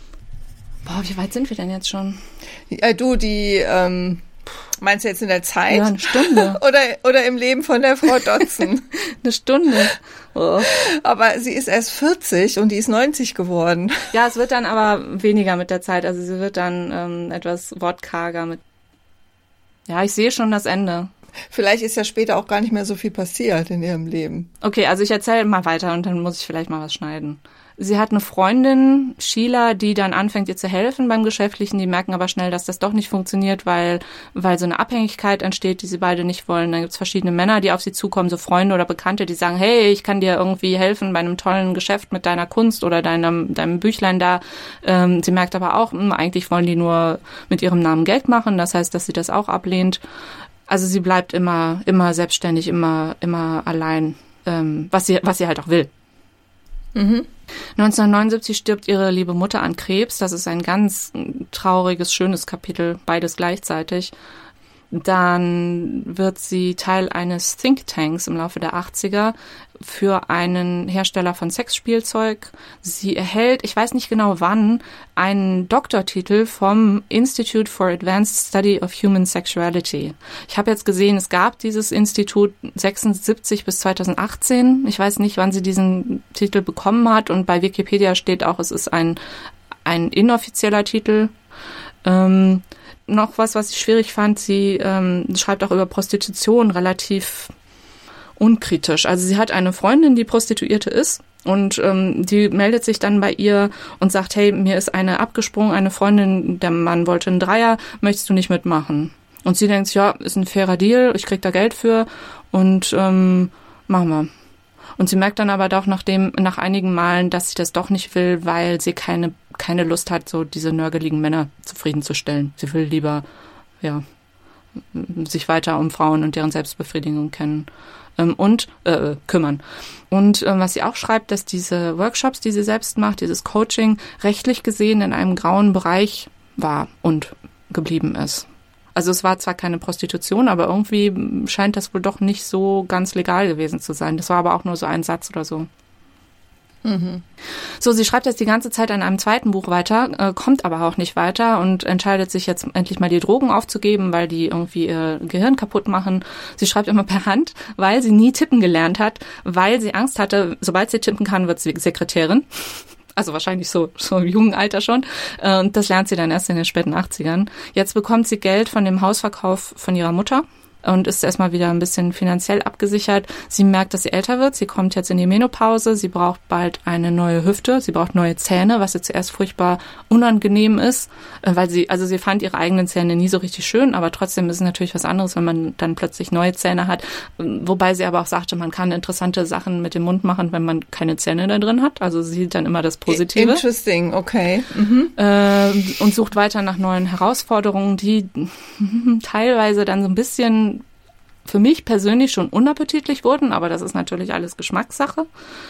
Boah, wie weit sind wir denn jetzt schon? Ja, du, die, ähm, meinst du jetzt in der Zeit? Ja, eine Stunde. oder, oder im Leben von der Frau Dodson? Eine Stunde. Oh. Aber sie ist erst vierzig und die ist neunzig geworden. Ja, es wird dann aber weniger mit der Zeit. Also sie wird dann ähm, etwas wortkarger mit. Ja, ich sehe schon das Ende. Vielleicht ist ja später auch gar nicht mehr so viel passiert in ihrem Leben. Okay, also ich erzähle mal weiter und dann muss ich vielleicht mal was schneiden. Sie hat eine Freundin, Sheila, die dann anfängt, ihr zu helfen beim Geschäftlichen. Die merken aber schnell, dass das doch nicht funktioniert, weil weil so eine Abhängigkeit entsteht, die sie beide nicht wollen. Dann gibt's verschiedene Männer, die auf sie zukommen, so Freunde oder Bekannte, die sagen, hey, ich kann dir irgendwie helfen bei einem tollen Geschäft mit deiner Kunst oder deinem deinem Büchlein da. Ähm, sie merkt aber auch, mh, eigentlich wollen die nur mit ihrem Namen Geld machen. Das heißt, dass sie das auch ablehnt. Also sie bleibt immer immer selbstständig, immer immer allein, ähm, was sie was sie halt auch will. Mhm. neunzehnhundertneunundsiebzig stirbt ihre liebe Mutter an Krebs. Das ist ein ganz trauriges, schönes Kapitel, beides gleichzeitig. Dann wird sie Teil eines Thinktanks im Laufe der achtziger für einen Hersteller von Sexspielzeug. Sie erhält, ich weiß nicht genau wann, einen Doktortitel vom Institute for Advanced Study of Human Sexuality. Ich habe jetzt gesehen, es gab dieses Institut sechsundsiebzig bis zweitausendachtzehn. Ich weiß nicht, wann sie diesen Titel bekommen hat. Und bei Wikipedia steht auch, es ist ein, ein inoffizieller Titel. Ähm, noch was, was ich schwierig fand, sie ähm, schreibt auch über Prostitution relativ unkritisch. Also sie hat eine Freundin, die Prostituierte ist und ähm, die meldet sich dann bei ihr und sagt, hey, mir ist eine abgesprungen, eine Freundin, der Mann wollte einen Dreier, möchtest du nicht mitmachen? Und sie denkt, ja, ist ein fairer Deal, ich krieg da Geld für und ähm, machen wir. Und sie merkt dann aber doch nach dem, nach einigen Malen, dass sie das doch nicht will, weil sie keine, keine Lust hat, so diese nörgeligen Männer zufriedenzustellen. Sie will lieber, ja, sich weiter um Frauen und deren Selbstbefriedigung kennen ähm, und äh, kümmern. Und äh, was sie auch schreibt, dass diese Workshops, die sie selbst macht, dieses Coaching, rechtlich gesehen in einem grauen Bereich war und geblieben ist. Also es war zwar keine Prostitution, aber irgendwie scheint das wohl doch nicht so ganz legal gewesen zu sein. Das war aber auch nur so ein Satz oder so. Mhm. So, sie schreibt jetzt die ganze Zeit an einem zweiten Buch weiter, äh, kommt aber auch nicht weiter und entscheidet sich jetzt endlich mal die Drogen aufzugeben, weil die irgendwie ihr Gehirn kaputt machen. Sie schreibt immer per Hand, weil sie nie tippen gelernt hat, weil sie Angst hatte, sobald sie tippen kann, wird sie Sekretärin. Also wahrscheinlich so, so im jungen Alter schon. Und das lernt sie dann erst in den späten achtzigern. Jetzt bekommt sie Geld von dem Hausverkauf von ihrer Mutter und ist erstmal wieder ein bisschen finanziell abgesichert. Sie merkt, dass sie älter wird. Sie kommt jetzt in die Menopause. Sie braucht bald eine neue Hüfte. Sie braucht neue Zähne, was ihr zuerst furchtbar unangenehm ist, weil sie, also sie fand ihre eigenen Zähne nie so richtig schön, aber trotzdem ist es natürlich was anderes, wenn man dann plötzlich neue Zähne hat. Wobei sie aber auch sagte, man kann interessante Sachen mit dem Mund machen, wenn man keine Zähne da drin hat. Also sie sieht dann immer das Positive. Interesting, okay. Mhm. Äh, und sucht weiter nach neuen Herausforderungen, die teilweise dann so ein bisschen für mich persönlich schon unappetitlich wurden, aber das ist natürlich alles Geschmackssache.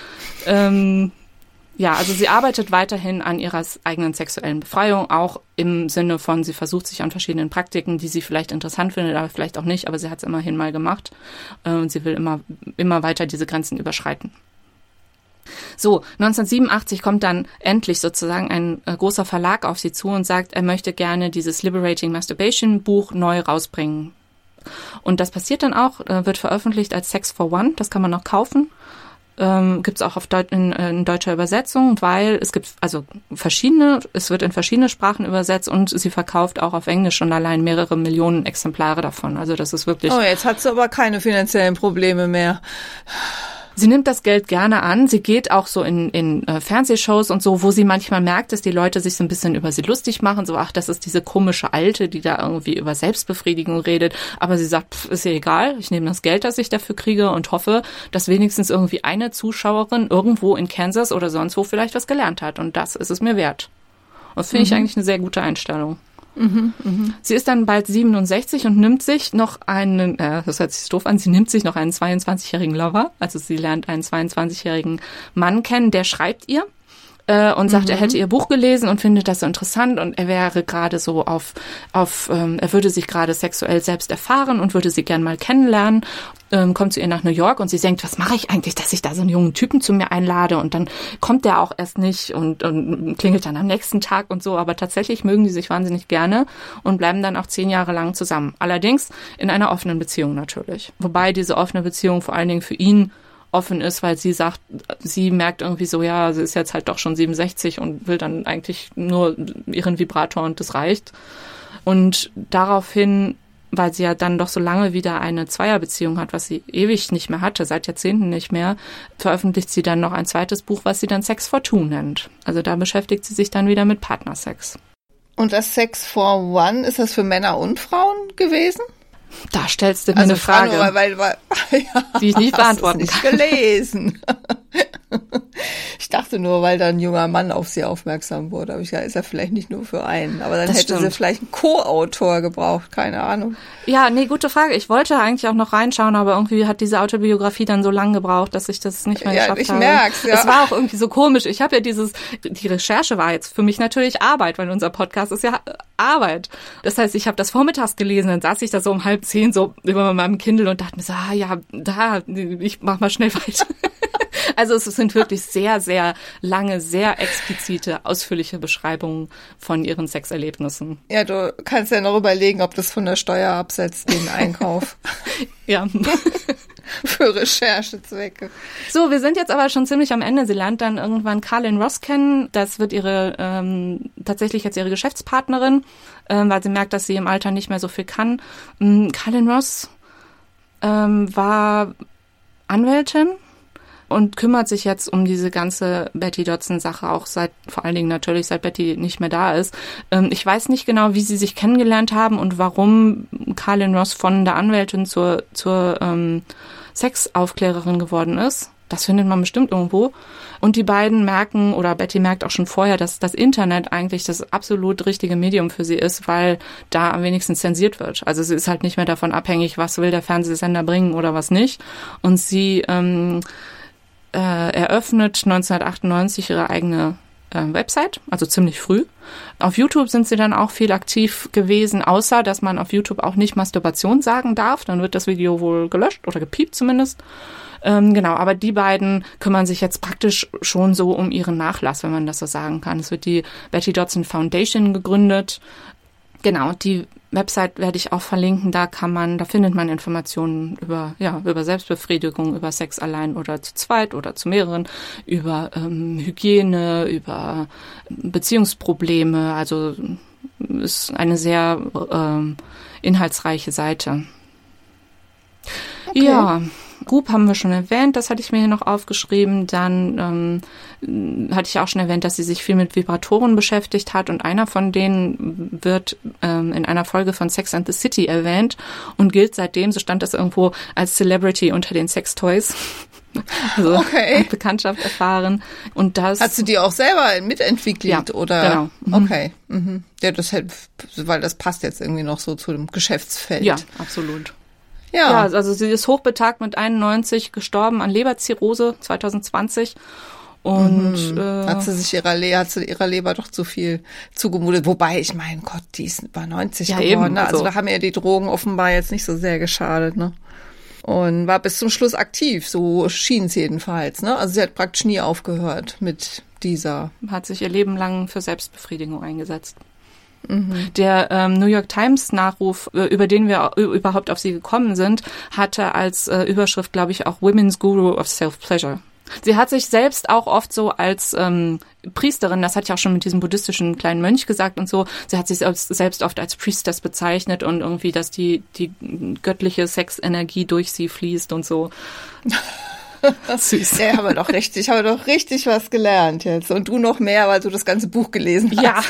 Ähm, ja, also sie arbeitet weiterhin an ihrer eigenen sexuellen Befreiung, auch im Sinne von, sie versucht sich an verschiedenen Praktiken, die sie vielleicht interessant findet, aber vielleicht auch nicht, aber sie hat es immerhin mal gemacht äh, und sie will immer, immer weiter diese Grenzen überschreiten. So, neunzehnhundertsiebenundachtzig kommt dann endlich sozusagen ein äh, großer Verlag auf sie zu und sagt, er möchte gerne dieses Liberating Masturbation Buch neu rausbringen. Und das passiert dann auch, äh, wird veröffentlicht als Sex for One, das kann man noch kaufen. Ähm, gibt es auch auf Deut- in, in deutscher Übersetzung, weil es gibt also verschiedene, es wird in verschiedene Sprachen übersetzt und sie verkauft auch auf Englisch schon allein mehrere Millionen Exemplare davon. Also das ist wirklich... Oh, jetzt hat sie aber keine finanziellen Probleme mehr. Sie nimmt das Geld gerne an. Sie geht auch so in, in äh, Fernsehshows und so, wo sie manchmal merkt, dass die Leute sich so ein bisschen über sie lustig machen. So, ach, das ist diese komische Alte, die da irgendwie über Selbstbefriedigung redet. Aber sie sagt, pff, ist ihr egal. Ich nehme das Geld, das ich dafür kriege und hoffe, dass wenigstens irgendwie eine Zuschauerin irgendwo in Kansas oder sonst wo vielleicht was gelernt hat. Und das ist es mir wert. Und das finde mhm. ich eigentlich eine sehr gute Einstellung. Mhm, mh. Sie ist dann bald siebenundsechzig und nimmt sich noch einen, äh, das hört sich doof an, sie nimmt sich noch einen zweiundzwanzigjährigen Lover, also sie lernt einen zweiundzwanzigjährigen Mann kennen, der schreibt ihr äh, und sagt, mhm. er hätte ihr Buch gelesen und findet das so interessant und er wäre gerade so auf, auf ähm, er würde sich gerade sexuell selbst erfahren und würde sie gern mal kennenlernen. Ähm, kommt zu ihr nach New York und sie denkt, was mache ich eigentlich, dass ich da so einen jungen Typen zu mir einlade und dann kommt der auch erst nicht und, und klingelt dann am nächsten Tag und so, aber tatsächlich mögen die sich wahnsinnig gerne und bleiben dann auch zehn Jahre lang zusammen. Allerdings in einer offenen Beziehung natürlich. Wobei diese offene Beziehung vor allen Dingen für ihn offen ist, weil sie sagt, sie merkt irgendwie so, ja, sie ist jetzt halt doch schon siebenundsechzig und will dann eigentlich nur ihren Vibrator und das reicht. Und daraufhin, weil sie ja dann doch so lange wieder eine Zweierbeziehung hat, was sie ewig nicht mehr hatte, seit Jahrzehnten nicht mehr, veröffentlicht sie dann noch ein zweites Buch, was sie dann Sex for Two nennt. Also da beschäftigt sie sich dann wieder mit Partnersex. Und das Sex for One, ist das für Männer und Frauen gewesen? Da stellst du mir also eine Frage, nur, weil, weil, ja, die ich nicht beantworten nicht kann. Gelesen. Ich dachte, dachte nur, weil da ein junger Mann auf sie aufmerksam wurde. Aber ich ja, ist ja vielleicht nicht nur für einen. Aber dann das hätte stimmt. sie vielleicht einen Co-Autor gebraucht, keine Ahnung. Ja, nee, gute Frage. Ich wollte eigentlich auch noch reinschauen, aber irgendwie hat diese Autobiografie dann so lang gebraucht, dass ich das nicht mehr ja, geschafft ich habe. Merk's, ja. Es war auch irgendwie so komisch. Ich habe ja dieses, die Recherche war jetzt für mich natürlich Arbeit, weil unser Podcast ist ja Arbeit. Das heißt, ich habe das vormittags gelesen, dann saß ich da so um halb zehn so über meinem Kindle und dachte mir so, ah ja, da, ich mach mal schnell weiter. Also es sind wirklich sehr, sehr lange, sehr explizite, ausführliche Beschreibungen von ihren Sexerlebnissen. Ja, du kannst ja noch überlegen, ob das von der Steuer absetzt, den Einkauf. Ja. Für Recherchezwecke. So, wir sind jetzt aber schon ziemlich am Ende. Sie lernt dann irgendwann Carlin Ross kennen. Das wird ihre ähm, tatsächlich jetzt ihre Geschäftspartnerin, ähm, weil sie merkt, dass sie im Alter nicht mehr so viel kann. Ähm, Carlin Ross ähm, war Anwältin und kümmert sich jetzt um diese ganze Betty Dodson-Sache, auch seit, vor allen Dingen natürlich, seit Betty nicht mehr da ist. Ähm, ich weiß nicht genau, wie sie sich kennengelernt haben und warum Carlin Ross von der Anwältin zur, zur ähm, Sexaufklärerin geworden ist. Das findet man bestimmt irgendwo. Und die beiden merken, oder Betty merkt auch schon vorher, dass das Internet eigentlich das absolut richtige Medium für sie ist, weil da am wenigsten zensiert wird. Also sie ist halt nicht mehr davon abhängig, was will der Fernsehsender bringen oder was nicht. Und sie ähm, äh, eröffnet neunzehnhundertachtundneunzig ihre eigene äh, Website, also ziemlich früh. Auf YouTube sind sie dann auch viel aktiv gewesen, außer dass man auf YouTube auch nicht Masturbation sagen darf. Dann wird das Video wohl gelöscht oder gepiept zumindest. Ähm, genau, aber die beiden kümmern sich jetzt praktisch schon so um ihren Nachlass, wenn man das so sagen kann. Es wird die Betty Dodson Foundation gegründet. Genau, die Website werde ich auch verlinken. Da kann man, da findet man Informationen über, ja, über Selbstbefriedigung, über Sex allein oder zu zweit oder zu mehreren, über ähm, Hygiene, über Beziehungsprobleme. Also ist eine sehr ähm, inhaltsreiche Seite. Okay. Ja. Goop haben wir schon erwähnt, das hatte ich mir hier noch aufgeschrieben. Dann ähm, hatte ich auch schon erwähnt, dass sie sich viel mit Vibratoren beschäftigt hat und einer von denen wird ähm, in einer Folge von Sex and the City erwähnt und gilt seitdem, so stand das irgendwo, als Celebrity unter den Sextoys. Also okay. Hat Bekanntschaft erfahren. Und das hast du die auch selber mitentwickelt, ja, oder? Genau. Mhm. Okay. Mhm. Ja, das hätte, weil das passt jetzt irgendwie noch so zu dem Geschäftsfeld. Ja, absolut. Ja. ja, also sie ist hochbetagt mit einundneunzig, gestorben an Leberzirrhose zwanzig zwanzig. Und mhm. äh, hat sie sich ihrer, Le- hat sie ihrer Leber doch zu viel zugemutet. Wobei, ich meine, Gott, die ist bei neunzig ja, geworden. Eben, ne? Also so. da haben ihr die Drogen offenbar jetzt nicht so sehr geschadet, ne? Und war bis zum Schluss aktiv, so schien es jedenfalls, ne? Also sie hat praktisch nie aufgehört mit dieser. Hat sich ihr Leben lang für Selbstbefriedigung eingesetzt. Mhm. Der ähm, New York Times Nachruf, äh, über den wir äh, überhaupt auf sie gekommen sind, hatte als äh, Überschrift, glaube ich, auch Women's Guru of Self-Pleasure. Sie hat sich selbst auch oft so als ähm, Priesterin, das hat ja auch schon mit diesem buddhistischen kleinen Mönch gesagt und so, sie hat sich selbst oft als Priestess bezeichnet und irgendwie, dass die die göttliche Sexenergie durch sie fließt und so. Süß. Ja, ich habe doch richtig, ich habe doch richtig was gelernt jetzt. Und du noch mehr, weil du das ganze Buch gelesen hast. Ja.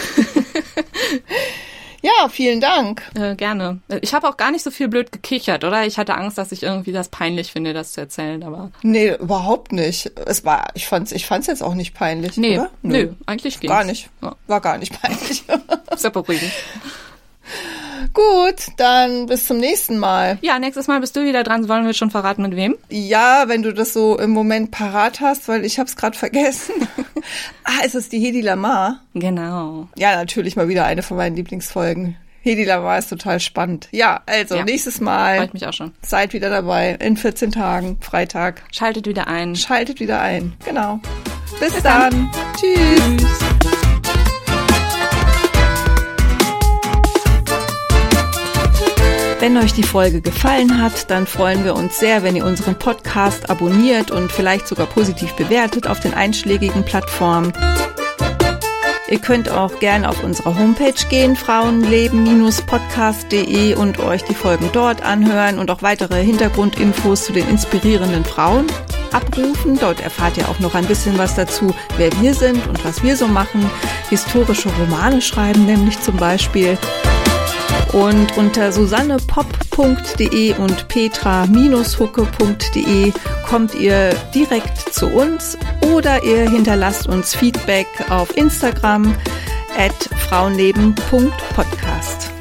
Ja, vielen Dank. Äh, gerne. Ich habe auch gar nicht so viel blöd gekichert, oder? Ich hatte Angst, dass ich irgendwie das peinlich finde, das zu erzählen, aber. Nee, überhaupt nicht. Es war, ich fand's, ich fand's jetzt auch nicht peinlich, nee, oder? Nö, nö, eigentlich ging's. Gar nicht. Ja. War gar nicht peinlich. Ist ja beruhigend. Gut, dann bis zum nächsten Mal. Ja, nächstes Mal bist du wieder dran. Wollen wir schon verraten, mit wem? Ja, wenn du das so im Moment parat hast, weil ich hab's gerade vergessen. Ah, ist es die Hedi Lamar? Genau. Ja, natürlich mal wieder eine von meinen Lieblingsfolgen. Hedi Lamar ist total spannend. Ja, also ja. Nächstes Mal. Freut mich auch schon. Seid wieder dabei in vierzehn Tagen, Freitag. Schaltet wieder ein. Schaltet wieder ein, genau. Bis, Bis dann. dann. Tschüss. Tschüss. Wenn euch die Folge gefallen hat, dann freuen wir uns sehr, wenn ihr unseren Podcast abonniert und vielleicht sogar positiv bewertet auf den einschlägigen Plattformen. Ihr könnt auch gerne auf unsere Homepage gehen, frauenleben Bindestrich podcast punkt de, und euch die Folgen dort anhören und auch weitere Hintergrundinfos zu den inspirierenden Frauen abrufen. Dort erfahrt ihr auch noch ein bisschen was dazu, wer wir sind und was wir so machen. Historische Romane schreiben nämlich zum Beispiel. Und unter susannepopp punkt de und petra hucke punkt de kommt ihr direkt zu uns oder ihr hinterlasst uns Feedback auf Instagram at frauenleben punkt podcast.